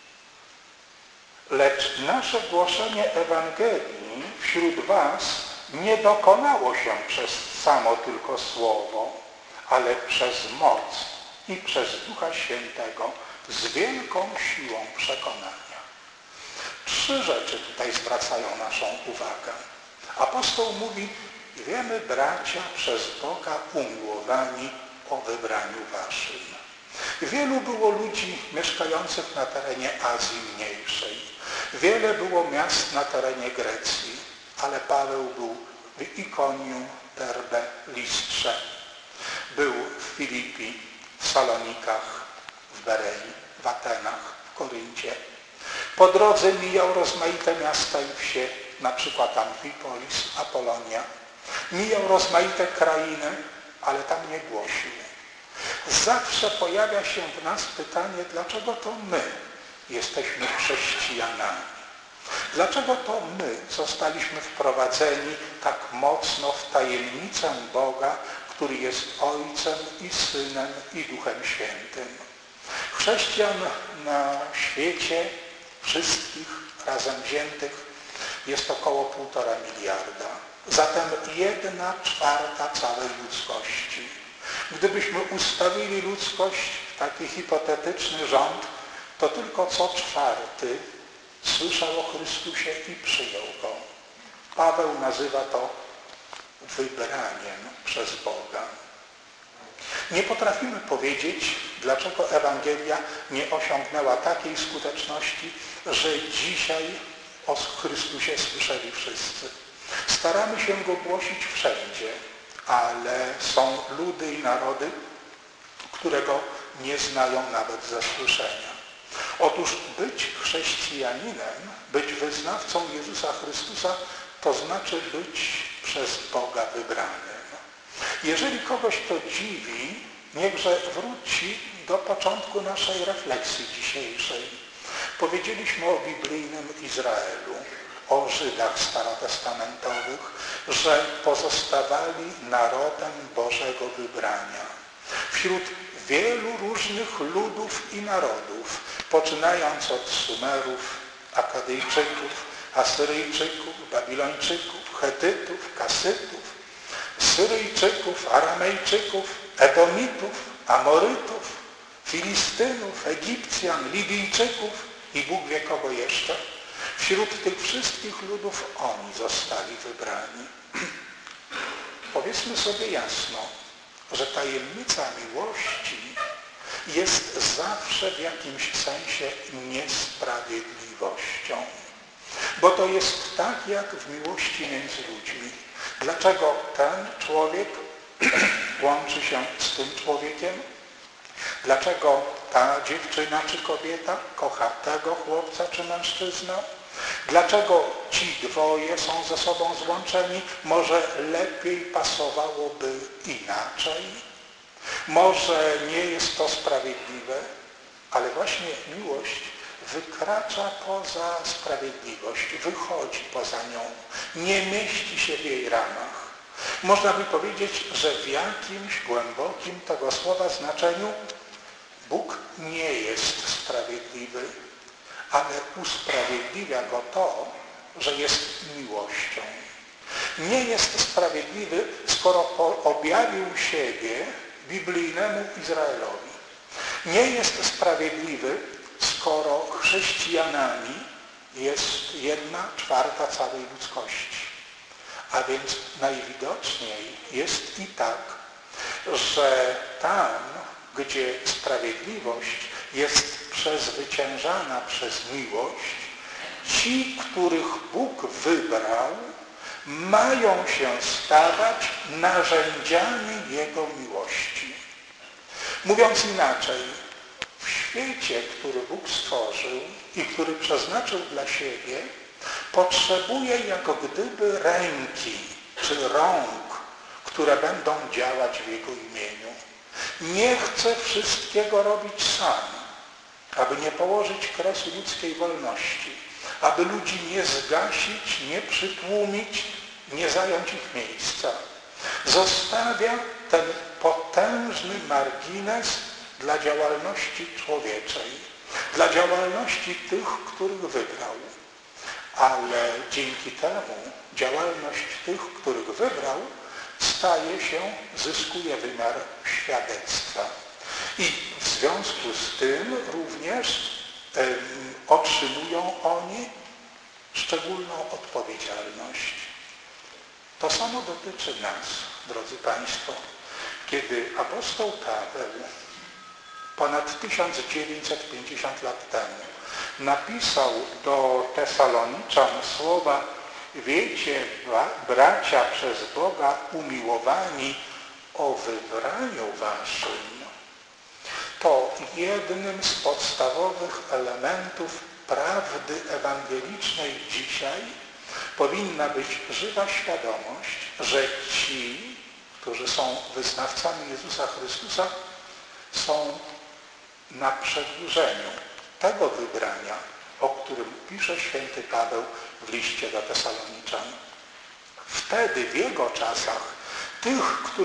Speaker 1: Lecz nasze głoszenie Ewangelii wśród was nie dokonało się przez samo tylko słowo, ale przez moc i przez Ducha Świętego z wielką siłą przekonania. 3 rzeczy tutaj zwracają naszą uwagę. Apostoł mówi, wiemy, bracia, przez Boga umiłowani, o wybraniu waszym. Wielu było ludzi mieszkających na terenie Azji Mniejszej. Wiele było miast na terenie Grecji, ale Paweł był w Ikonium, Derbe, Listrze. Był w Filipi, w Salonikach, w Berei, w Atenach, w Koryncie. Po drodze mijał rozmaite miasta i wsie, na przykład Amfipolis, Apolonia. Mijał rozmaite krainy, ale tam nie głosił. Zawsze pojawia się w nas pytanie, dlaczego to my jesteśmy chrześcijanami? Dlaczego to my zostaliśmy wprowadzeni tak mocno w tajemnicę Boga, który jest Ojcem i Synem i Duchem Świętym? Chrześcijan na świecie, wszystkich razem wziętych, jest około 1,5 miliarda. Zatem 1/4 całej ludzkości. Gdybyśmy ustawili ludzkość w taki hipotetyczny rząd, to tylko co 4 słyszał o Chrystusie i przyjął Go. Paweł nazywa to wybraniem przez Boga. Nie potrafimy powiedzieć, dlaczego Ewangelia nie osiągnęła takiej skuteczności, że dzisiaj o Chrystusie słyszeli wszyscy. Staramy się Go głosić wszędzie, ale są ludy i narody, które Go nie znają nawet ze słyszenia. Otóż być chrześcijaninem, być wyznawcą Jezusa Chrystusa, to znaczy być przez Boga wybranym. Jeżeli kogoś to dziwi, niechże wróci do początku naszej refleksji dzisiejszej. Powiedzieliśmy o biblijnym Izraelu, o Żydach starotestamentowych, że pozostawali narodem Bożego wybrania. Wśród wielu różnych ludów i narodów, poczynając od Sumerów, Akadyjczyków, Asyryjczyków, Babilończyków, Chetytów, Kasytów, Syryjczyków, Aramejczyków, Edomitów, Amorytów, Filistynów, Egipcjan, Libijczyków i Bóg wie kogo jeszcze. Wśród tych wszystkich ludów oni zostali wybrani. Powiedzmy sobie jasno, że tajemnica miłości jest zawsze w jakimś sensie niesprawiedliwością. Bo to jest tak jak w miłości między ludźmi. Dlaczego ten człowiek łączy się z tym człowiekiem? Dlaczego ta dziewczyna czy kobieta kocha tego chłopca czy mężczyznę? Dlaczego ci dwoje są ze sobą złączeni? Może lepiej pasowałoby inaczej? Może nie jest to sprawiedliwe, ale właśnie miłość wykracza poza sprawiedliwość, wychodzi poza nią, nie mieści się w jej ramach. Można by powiedzieć, że w jakimś głębokim tego słowa znaczeniu Bóg nie jest sprawiedliwy, ale usprawiedliwia go to, że jest miłością. Nie jest sprawiedliwy, skoro objawił siebie biblijnemu Izraelowi. Nie jest sprawiedliwy, skoro chrześcijanami jest 1/4 całej ludzkości. A więc najwidoczniej jest i tak, że tam, gdzie sprawiedliwość jest przezwyciężana przez miłość, ci, których Bóg wybrał, mają się stawać narzędziami Jego miłości. Mówiąc inaczej, w świecie, który Bóg stworzył i który przeznaczył dla siebie, potrzebuje jako gdyby ręki czy rąk, które będą działać w Jego imieniu. Nie chce wszystkiego robić sam, aby nie położyć kresu ludzkiej wolności, aby ludzi nie zgasić, nie przytłumić, nie zająć ich miejsca. Zostawia ten potężny margines dla działalności człowieczej, dla działalności tych, których wybrał. Ale dzięki temu działalność tych, których wybrał, zyskuje wymiar świadectwa. I w związku z tym również otrzymują oni szczególną odpowiedzialność. To samo dotyczy nas, drodzy Państwo. Kiedy apostoł Paweł ponad 1950 lat temu napisał do Tesaloniczan słowa: wiecie, bracia przez Boga umiłowani, o wybraniu waszym, to jednym z podstawowych elementów prawdy ewangelicznej dzisiaj powinna być żywa świadomość, że ci, którzy są wyznawcami Jezusa Chrystusa, są na przedłużeniu tego wybrania, o którym pisze święty Paweł w liście do Tesaloniczan. Wtedy, w jego czasach, tych,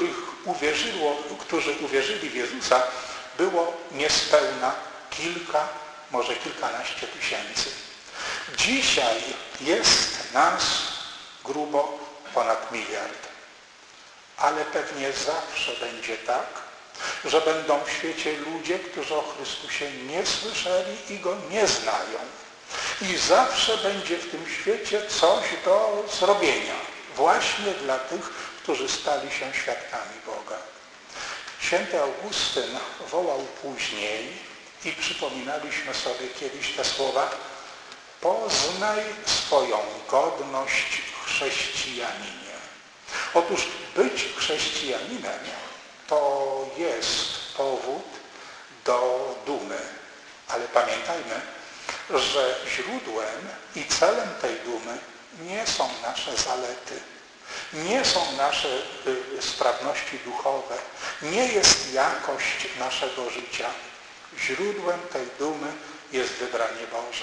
Speaker 1: którzy uwierzyli w Jezusa, było niespełna kilka, może kilkanaście tysięcy. Dzisiaj jest nas grubo ponad 1 miliard. Ale pewnie zawsze będzie tak, że będą w świecie ludzie, którzy o Chrystusie nie słyszeli i Go nie znają. I zawsze będzie w tym świecie coś do zrobienia. Właśnie dla tych, którzy stali się świadkami Boga. Święty Augustyn wołał później i przypominaliśmy sobie kiedyś te słowa: poznaj swoją godność, chrześcijaninie. Otóż być chrześcijaninem to jest powód do dumy. Ale pamiętajmy, że źródłem i celem tej dumy nie są nasze zalety, nie są nasze sprawności duchowe, nie jest jakość naszego życia. Źródłem tej dumy jest wybranie Boże.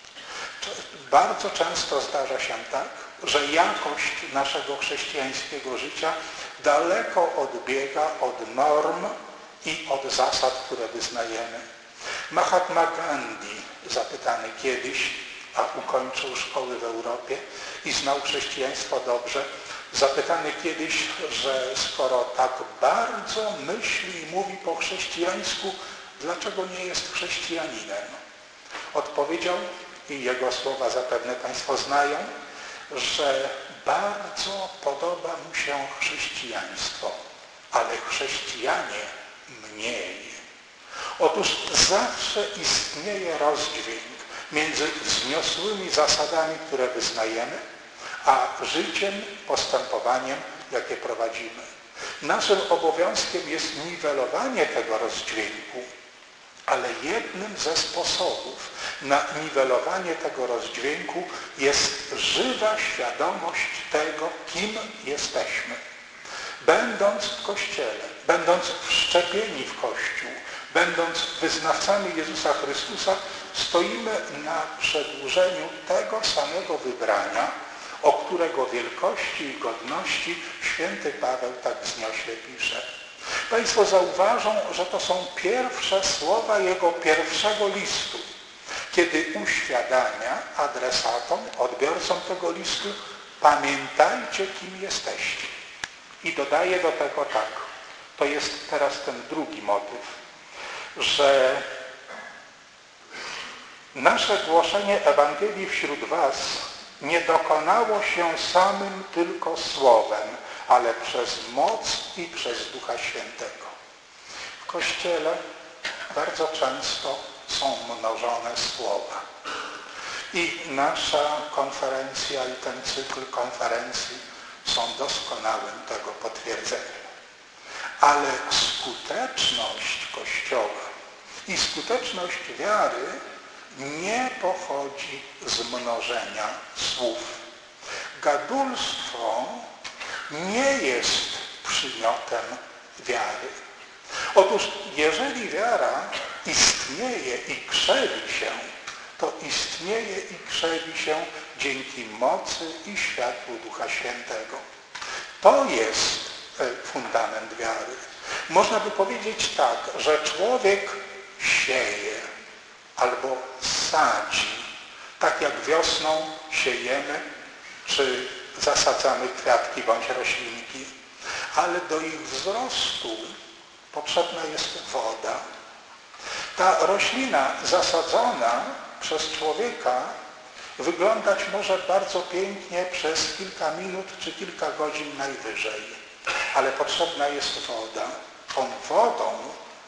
Speaker 1: Bardzo często zdarza się tak, że jakość naszego chrześcijańskiego życia daleko odbiega od norm i od zasad, które wyznajemy. Mahatma Gandhi, zapytany kiedyś, a ukończył szkoły w Europie i znał chrześcijaństwo dobrze, zapytany kiedyś, że skoro tak bardzo myśli i mówi po chrześcijańsku, dlaczego nie jest chrześcijaninem? Odpowiedział, i jego słowa zapewne Państwo znają, że bardzo podoba mu się chrześcijaństwo, ale chrześcijanie mniej. Otóż zawsze istnieje rozdźwięk między wzniosłymi zasadami, które wyznajemy, a życiem, postępowaniem, jakie prowadzimy. Naszym obowiązkiem jest niwelowanie tego rozdźwięku, ale jednym ze sposobów na niwelowanie tego rozdźwięku jest żywa świadomość tego, kim jesteśmy. Będąc w Kościele, będąc wszczepieni w Kościół, będąc wyznawcami Jezusa Chrystusa, stoimy na przedłużeniu tego samego wybrania, o którego wielkości i godności święty Paweł tak wzniośle pisze. Państwo zauważą, że to są pierwsze słowa jego pierwszego listu, kiedy uświadamia adresatom, odbiorcom tego listu: pamiętajcie, kim jesteście. I dodaje do tego tak, to jest teraz ten drugi motyw, że nasze głoszenie Ewangelii wśród was nie dokonało się samym tylko słowem, ale przez moc i przez Ducha Świętego. W Kościele bardzo często są mnożone słowa. I nasza konferencja i ten cykl konferencji są doskonałym tego potwierdzeniem. Ale skuteczność Kościoła i skuteczność wiary nie pochodzi z mnożenia słów. Gadulstwo nie jest przymiotem wiary. Otóż jeżeli wiara istnieje i krzewi się, to istnieje i krzewi się dzięki mocy i światłu Ducha Świętego. To jest fundament wiary. Można by powiedzieć tak, że człowiek sieje albo sadzi, tak jak wiosną siejemy, czy zasadzamy kwiatki bądź roślinki, ale do ich wzrostu potrzebna jest woda. Ta roślina zasadzona przez człowieka wyglądać może bardzo pięknie przez kilka minut czy kilka godzin najwyżej, ale potrzebna jest woda. Tą wodą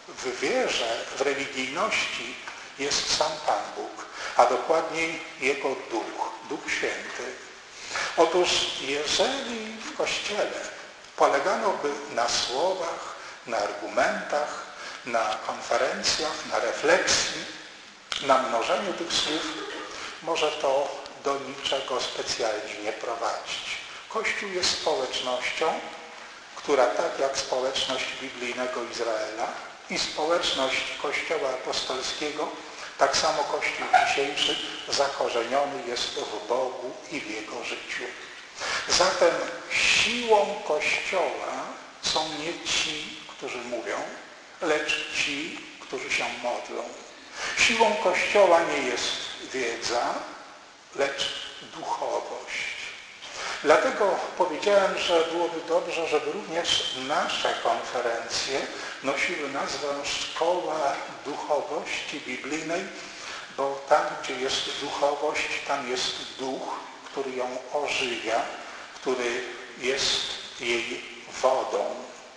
Speaker 1: w wierze, w religijności jest sam Pan Bóg, a dokładniej Jego Duch, Duch Święty. Otóż jeżeli w Kościele polegano by na słowach, na argumentach, na konferencjach, na refleksji, na mnożeniu tych słów, może to do niczego specjalnie nie prowadzić. Kościół jest społecznością, która tak jak społeczność biblijnego Izraela i społeczność Kościoła apostolskiego, tak samo Kościół dzisiejszy zakorzeniony jest w Bogu i w Jego życiu. Zatem siłą Kościoła są nie ci, którzy mówią, lecz ci, którzy się modlą. Siłą Kościoła nie jest wiedza, lecz duchowość. Dlatego powiedziałem, że byłoby dobrze, żeby również nasze konferencje nosiły nazwę Szkoła Duchowości Biblijnej, bo tam, gdzie jest duchowość, tam jest duch, który ją ożywia, który jest jej wodą.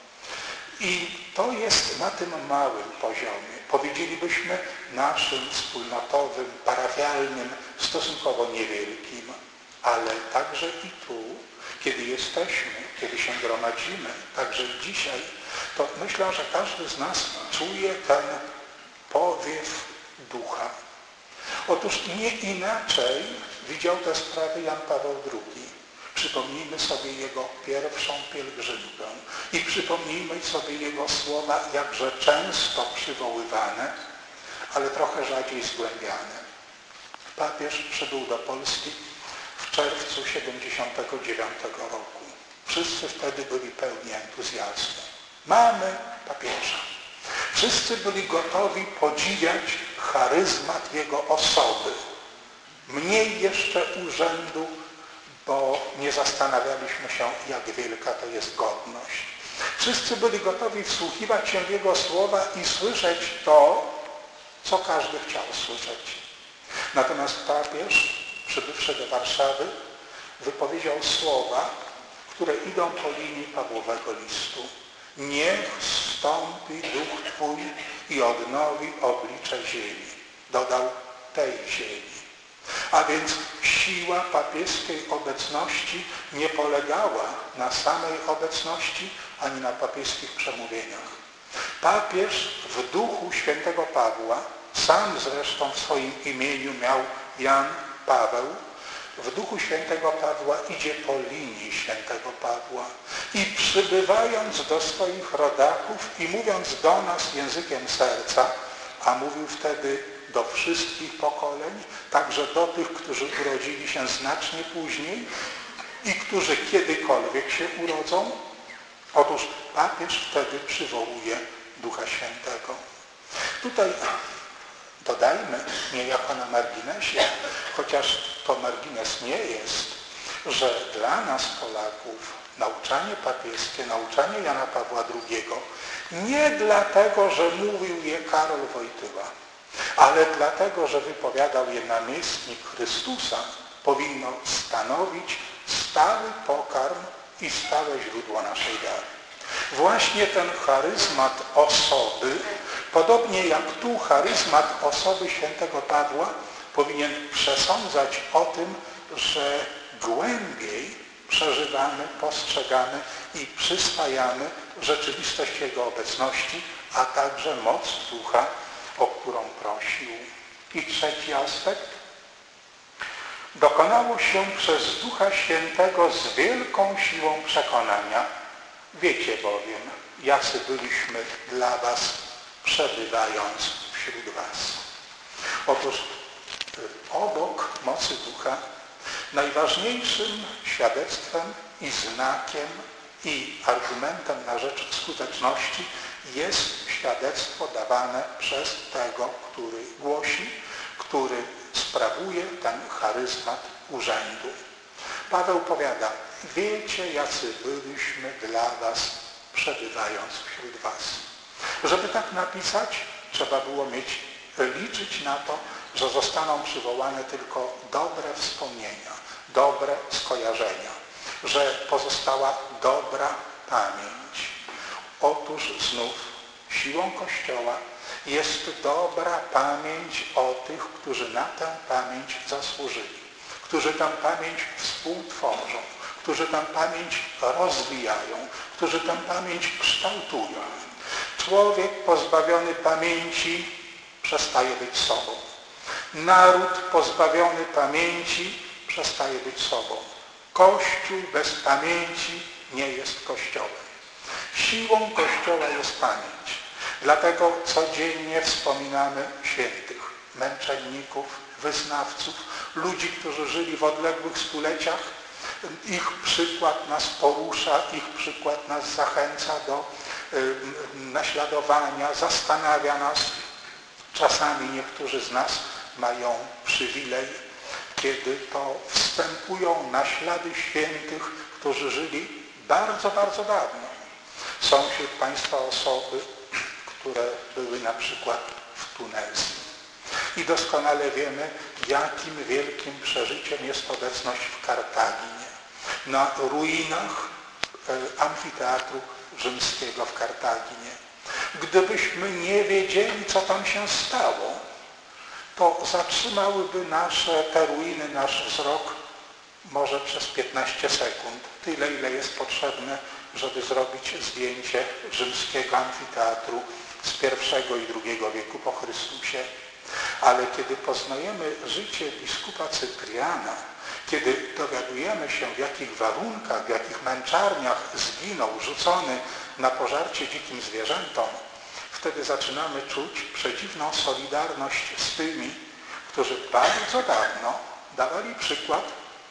Speaker 1: I to jest na tym małym poziomie, powiedzielibyśmy naszym wspólnotowym, parafialnym, stosunkowo niewielkim, ale także i tu, kiedy jesteśmy, kiedy się gromadzimy, także i dzisiaj, to myślę, że każdy z nas czuje ten powiew ducha. Otóż nie inaczej widział te sprawy Jan Paweł II. Przypomnijmy sobie jego pierwszą pielgrzymkę i przypomnijmy sobie jego słowa, jakże często przywoływane, ale trochę rzadziej zgłębiane. Papież przybył do Polski w czerwcu 1979 roku. Wszyscy wtedy byli pełni entuzjazmu. Mamy papieża. Wszyscy byli gotowi podziwiać charyzmat jego osoby. Mniej jeszcze urzędu, bo nie zastanawialiśmy się, jak wielka to jest godność. Wszyscy byli gotowi wsłuchiwać się w jego słowa i słyszeć to, co każdy chciał słyszeć. Natomiast papież, przybywszy do Warszawy, wypowiedział słowa, które idą po linii Pawłowego listu. Niech zstąpi Duch Twój i odnowi oblicze ziemi. Dodał tej ziemi. A więc siła papieskiej obecności nie polegała na samej obecności, ani na papieskich przemówieniach. Papież w duchu świętego Pawła, sam zresztą w swoim imieniu miał Jan Paweł, w duchu świętego Pawła idzie po linii świętego Pawła i przybywając do swoich rodaków i mówiąc do nas językiem serca, a mówił wtedy do wszystkich pokoleń, także do tych, którzy urodzili się znacznie później i którzy kiedykolwiek się urodzą. Otóż papież wtedy przywołuje Ducha Świętego. Tutaj dodajmy, niejako na marginesie, chociaż to margines nie jest, że dla nas Polaków nauczanie papieskie, nauczanie Jana Pawła II nie dlatego, że mówił je Karol Wojtyła, ale dlatego, że wypowiadał je namiestnik Chrystusa, powinno stanowić stały pokarm i stałe źródło naszej wiary. Właśnie ten charyzmat osoby, podobnie jak tu charyzmat osoby świętego Pawła, powinien przesądzać o tym, że głębiej przeżywamy, postrzegamy i przyswajamy rzeczywistość Jego obecności, a także moc Ducha, o którą prosił. I trzeci aspekt. Dokonało się przez Ducha Świętego z wielką siłą przekonania. Wiecie bowiem, jacy byliśmy dla was, przebywając wśród was. Otóż obok mocy Ducha najważniejszym świadectwem i znakiem i argumentem na rzecz skuteczności jest świadectwo dawane przez tego, który głosi, który sprawuje ten charyzmat urzędu. Paweł powiada, wiecie, jacy byliśmy dla was, przebywając wśród was. Żeby tak napisać, trzeba było liczyć na to, że zostaną przywołane tylko dobre wspomnienia, dobre skojarzenia, że pozostała dobra pamięć. Otóż znów Siłą Kościoła jest dobra pamięć o tych, którzy na tę pamięć zasłużyli, którzy tę pamięć współtworzą, którzy tę pamięć rozwijają, którzy tę pamięć kształtują. Człowiek pozbawiony pamięci przestaje być sobą. Naród pozbawiony pamięci przestaje być sobą. Kościół bez pamięci nie jest Kościołem. Siłą Kościoła jest pamięć. Dlatego codziennie wspominamy świętych, męczenników, wyznawców, ludzi, którzy żyli w odległych stuleciach. Ich przykład nas porusza, ich przykład nas zachęca do naśladowania, zastanawia nas. Czasami niektórzy z nas mają przywilej, kiedy to wstępują na ślady świętych, którzy żyli bardzo, bardzo dawno. Są wśród Państwa osoby, które były na przykład w Tunezji. I doskonale wiemy, jakim wielkim przeżyciem jest obecność w Kartaginie. Na ruinach amfiteatru rzymskiego w Kartaginie. Gdybyśmy nie wiedzieli, co tam się stało, to zatrzymałyby te ruiny nasz wzrok może przez 15 sekund. Tyle, ile jest potrzebne, żeby zrobić zdjęcie rzymskiego amfiteatru z I i II wieku po Chrystusie. Ale kiedy poznajemy życie biskupa Cypriana, kiedy dowiadujemy się, w jakich warunkach, w jakich męczarniach zginął, rzucony na pożarcie dzikim zwierzętom, wtedy zaczynamy czuć przedziwną solidarność z tymi, którzy bardzo dawno dawali przykład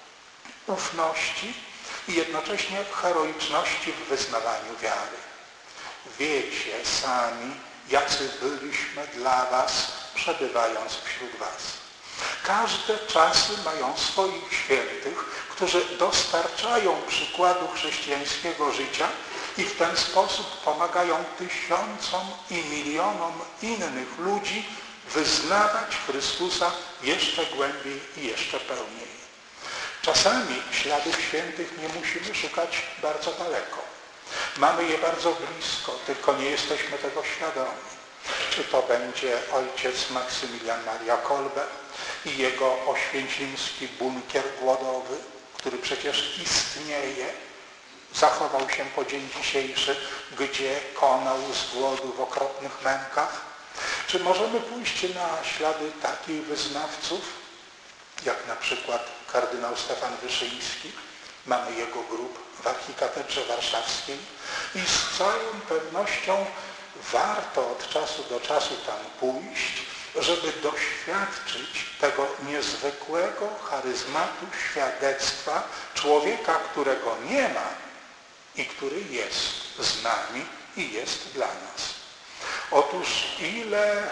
Speaker 1: ufności i jednocześnie heroiczności w wyznawaniu wiary. Wiecie sami, jacy byliśmy dla was, przebywając wśród was. Każde czasy mają swoich świętych, którzy dostarczają przykładu chrześcijańskiego życia i w ten sposób pomagają tysiącom i milionom innych ludzi wyznawać Chrystusa jeszcze głębiej i jeszcze pełniej. Czasami śladów świętych nie musimy szukać bardzo daleko. Mamy je bardzo blisko, tylko nie jesteśmy tego świadomi. Czy to będzie ojciec Maksymilian Maria Kolbe i jego oświęcimski bunkier głodowy, który przecież istnieje, zachował się po dzień dzisiejszy, gdzie konał z głodu w okropnych mękach. Czy możemy pójść na ślady takich wyznawców, jak na przykład kardynał Stefan Wyszyński? Mamy jego grób w archikatedrze warszawskiej i z całą pewnością warto od czasu do czasu tam pójść, żeby doświadczyć tego niezwykłego charyzmatu świadectwa człowieka, którego nie ma i który jest z nami i jest dla nas. Otóż ile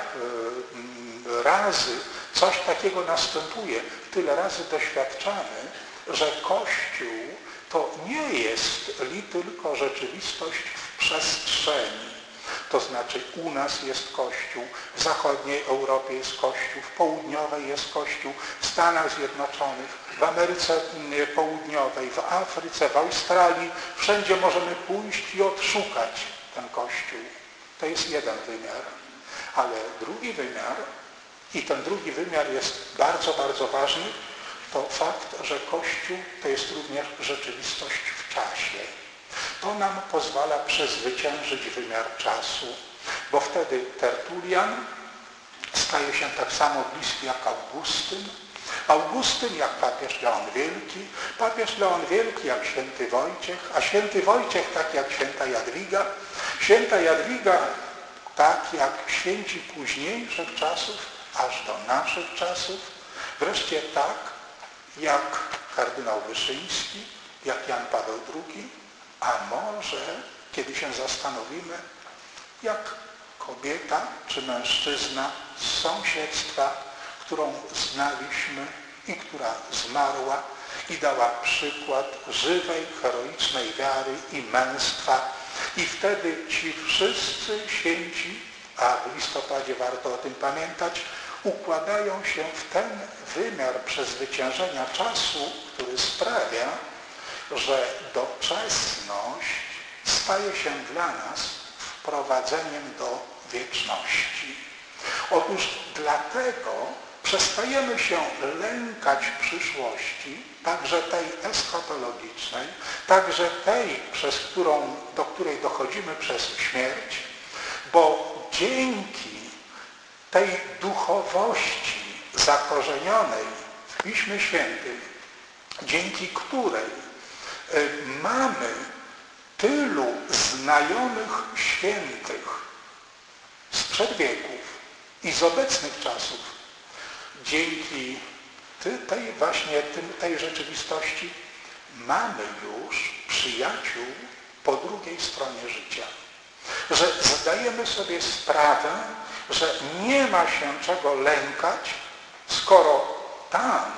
Speaker 1: razy coś takiego następuje, tyle razy doświadczamy, że Kościół to nie jest tylko rzeczywistość w przestrzeni. To znaczy u nas jest Kościół, w zachodniej Europie jest Kościół, w południowej jest Kościół, w Stanach Zjednoczonych, w Ameryce Południowej, w Afryce, w Australii. Wszędzie możemy pójść i odszukać ten Kościół. To jest jeden wymiar. Ale drugi wymiar, i ten drugi wymiar jest bardzo, bardzo ważny, to fakt, że Kościół to jest również rzeczywistość w czasie. To nam pozwala przezwyciężyć wymiar czasu, bo wtedy Tertulian staje się tak samo bliski jak Augustyn. Augustyn jak papież Leon Wielki, papież Leon Wielki jak święty Wojciech, a święty Wojciech tak jak święta Jadwiga, święta Jadwiga tak jak święci późniejszych czasów, aż do naszych czasów, wreszcie tak jak kardynał Wyszyński, jak Jan Paweł II, a może, kiedy się zastanowimy, jak kobieta czy mężczyzna z sąsiedztwa, którą znaliśmy i która zmarła i dała przykład żywej, heroicznej wiary i męstwa. I wtedy ci wszyscy święci, a w listopadzie warto o tym pamiętać, układają się w ten wymiar przezwyciężenia czasu, który sprawia, że doczesność staje się dla nas w wprowadzeniem do wieczności. Otóż dlatego przestajemy się lękać przyszłości, także tej eschatologicznej, także tej, do której dochodzimy przez śmierć, bo dzięki tej duchowości zakorzenionej w Piśmie Świętym, dzięki której mamy tylu znajomych świętych sprzed wieków i z obecnych czasów, dzięki tej rzeczywistości mamy już przyjaciół po drugiej stronie życia. Że zdajemy sobie sprawę, że nie ma się czego lękać, skoro tam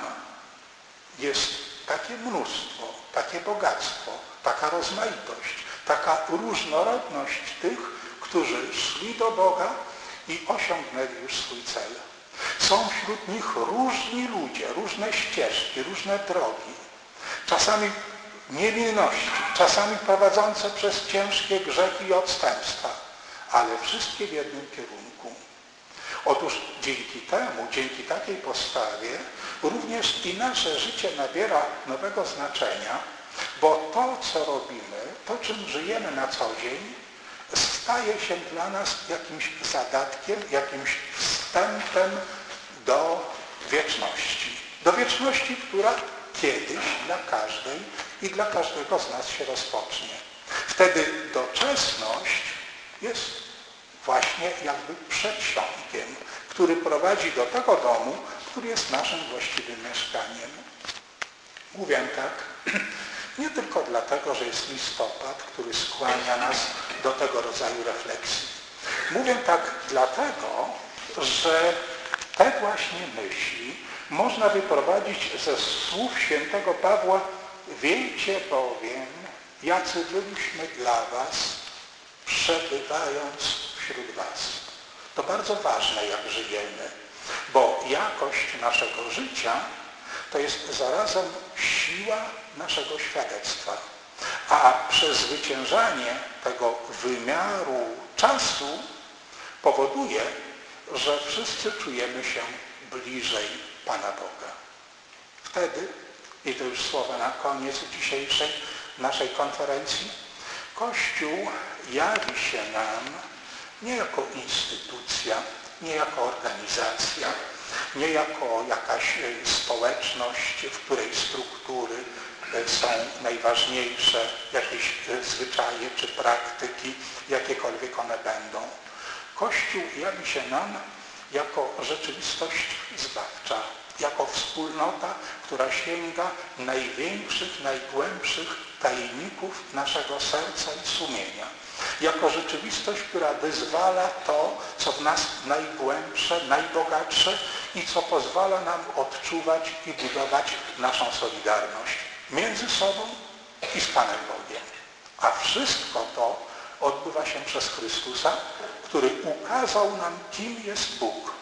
Speaker 1: jest takie mnóstwo, takie bogactwo, taka rozmaitość, taka różnorodność tych, którzy szli do Boga i osiągnęli już swój cel. Są wśród nich różni ludzie, różne ścieżki, różne drogi, czasami niewinności, czasami prowadzące przez ciężkie grzechy i odstępstwa, ale wszystkie w jednym kierunku. Otóż dzięki temu, dzięki takiej postawie również i nasze życie nabiera nowego znaczenia, bo to, co robimy, to, czym żyjemy na co dzień, staje się dla nas jakimś zadatkiem, jakimś wstępem do wieczności. Do wieczności, która kiedyś dla każdej i dla każdego z nas się rozpocznie. Wtedy doczesność jest właśnie jakby przedsionkiem, który prowadzi do tego domu, który jest naszym właściwym mieszkaniem. Mówię tak nie tylko dlatego, że jest listopad, który skłania nas do tego rodzaju refleksji. Mówię tak dlatego, że te właśnie myśli można wyprowadzić ze słów świętego Pawła: wiecie bowiem, jacy byliśmy dla was, przebywając wśród was. To bardzo ważne, jak żyjemy, bo jakość naszego życia to jest zarazem siła naszego świadectwa. A przezwyciężanie tego wymiaru czasu powoduje, że wszyscy czujemy się bliżej Pana Boga. Wtedy, i to już słowa na koniec dzisiejszej naszej konferencji, Kościół jawi się nam nie jako instytucja, nie jako organizacja, nie jako jakaś społeczność, w której struktury są najważniejsze, jakieś zwyczaje czy praktyki, jakiekolwiek one będą. Kościół jawi się nam jako rzeczywistość zbawcza, jako wspólnota, która sięga największych, najgłębszych tajników naszego serca i sumienia. Jako rzeczywistość, która wyzwala to, co w nas najgłębsze, najbogatsze i co pozwala nam odczuwać i budować naszą solidarność między sobą i z Panem Bogiem. A wszystko to odbywa się przez Chrystusa, który ukazał nam, kim jest Bóg.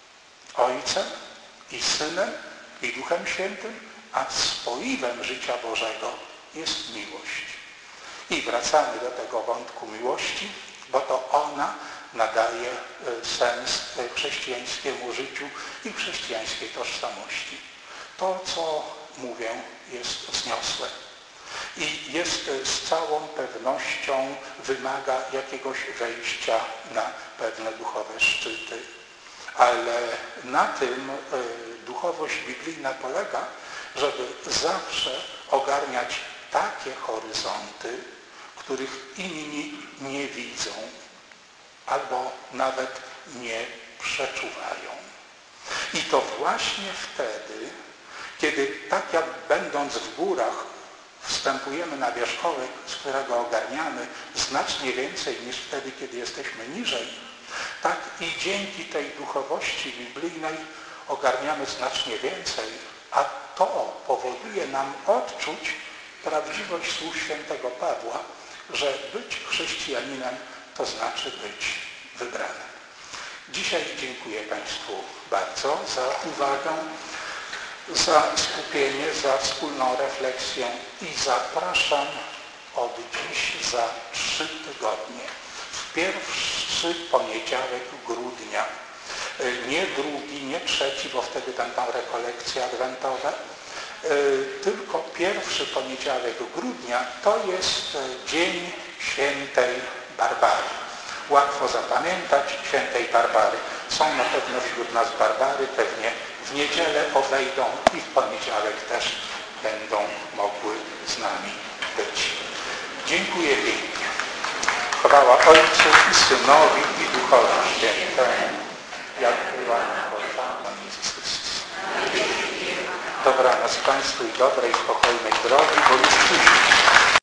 Speaker 1: Ojcem i Synem i Duchem Świętym, a spoiwem życia Bożego jest miłość. I wracamy do tego wątku miłości, bo to ona nadaje sens chrześcijańskiemu życiu i chrześcijańskiej tożsamości. To, co mówię, jest wzniosłe i jest z całą pewnością wymaga jakiegoś wejścia na pewne duchowe szczyty. Ale na tym duchowość biblijna polega, żeby zawsze ogarniać takie horyzonty, których inni nie widzą albo nawet nie przeczuwają. I to właśnie wtedy, kiedy tak jak będąc w górach wstępujemy na wierzchołek, z którego ogarniamy znacznie więcej niż wtedy, kiedy jesteśmy niżej, tak i dzięki tej duchowości biblijnej ogarniamy znacznie więcej, a to powoduje nam odczuć prawdziwość słów świętego Pawła, że być chrześcijaninem to znaczy być wybranym. Dzisiaj dziękuję Państwu bardzo za uwagę, za skupienie, za wspólną refleksję i zapraszam od dziś za 3 tygodnie w pierwszy poniedziałek grudnia. Nie drugi, nie trzeci, bo wtedy będą rekolekcje adwentowe, tylko pierwszy poniedziałek grudnia to jest Dzień Świętej Barbary. Łatwo zapamiętać Świętej Barbary. Są na pewno wśród nas Barbary, pewnie w niedzielę odejdą i w poniedziałek też będą mogły z nami być. Dziękuję pięknie. Chwała Ojcu i Synowi i Duchowi Świętemu, jak była na początku Jezus Chrystus. Dobranoc Państwu i dobrej, spokojnej drogi, bo już później.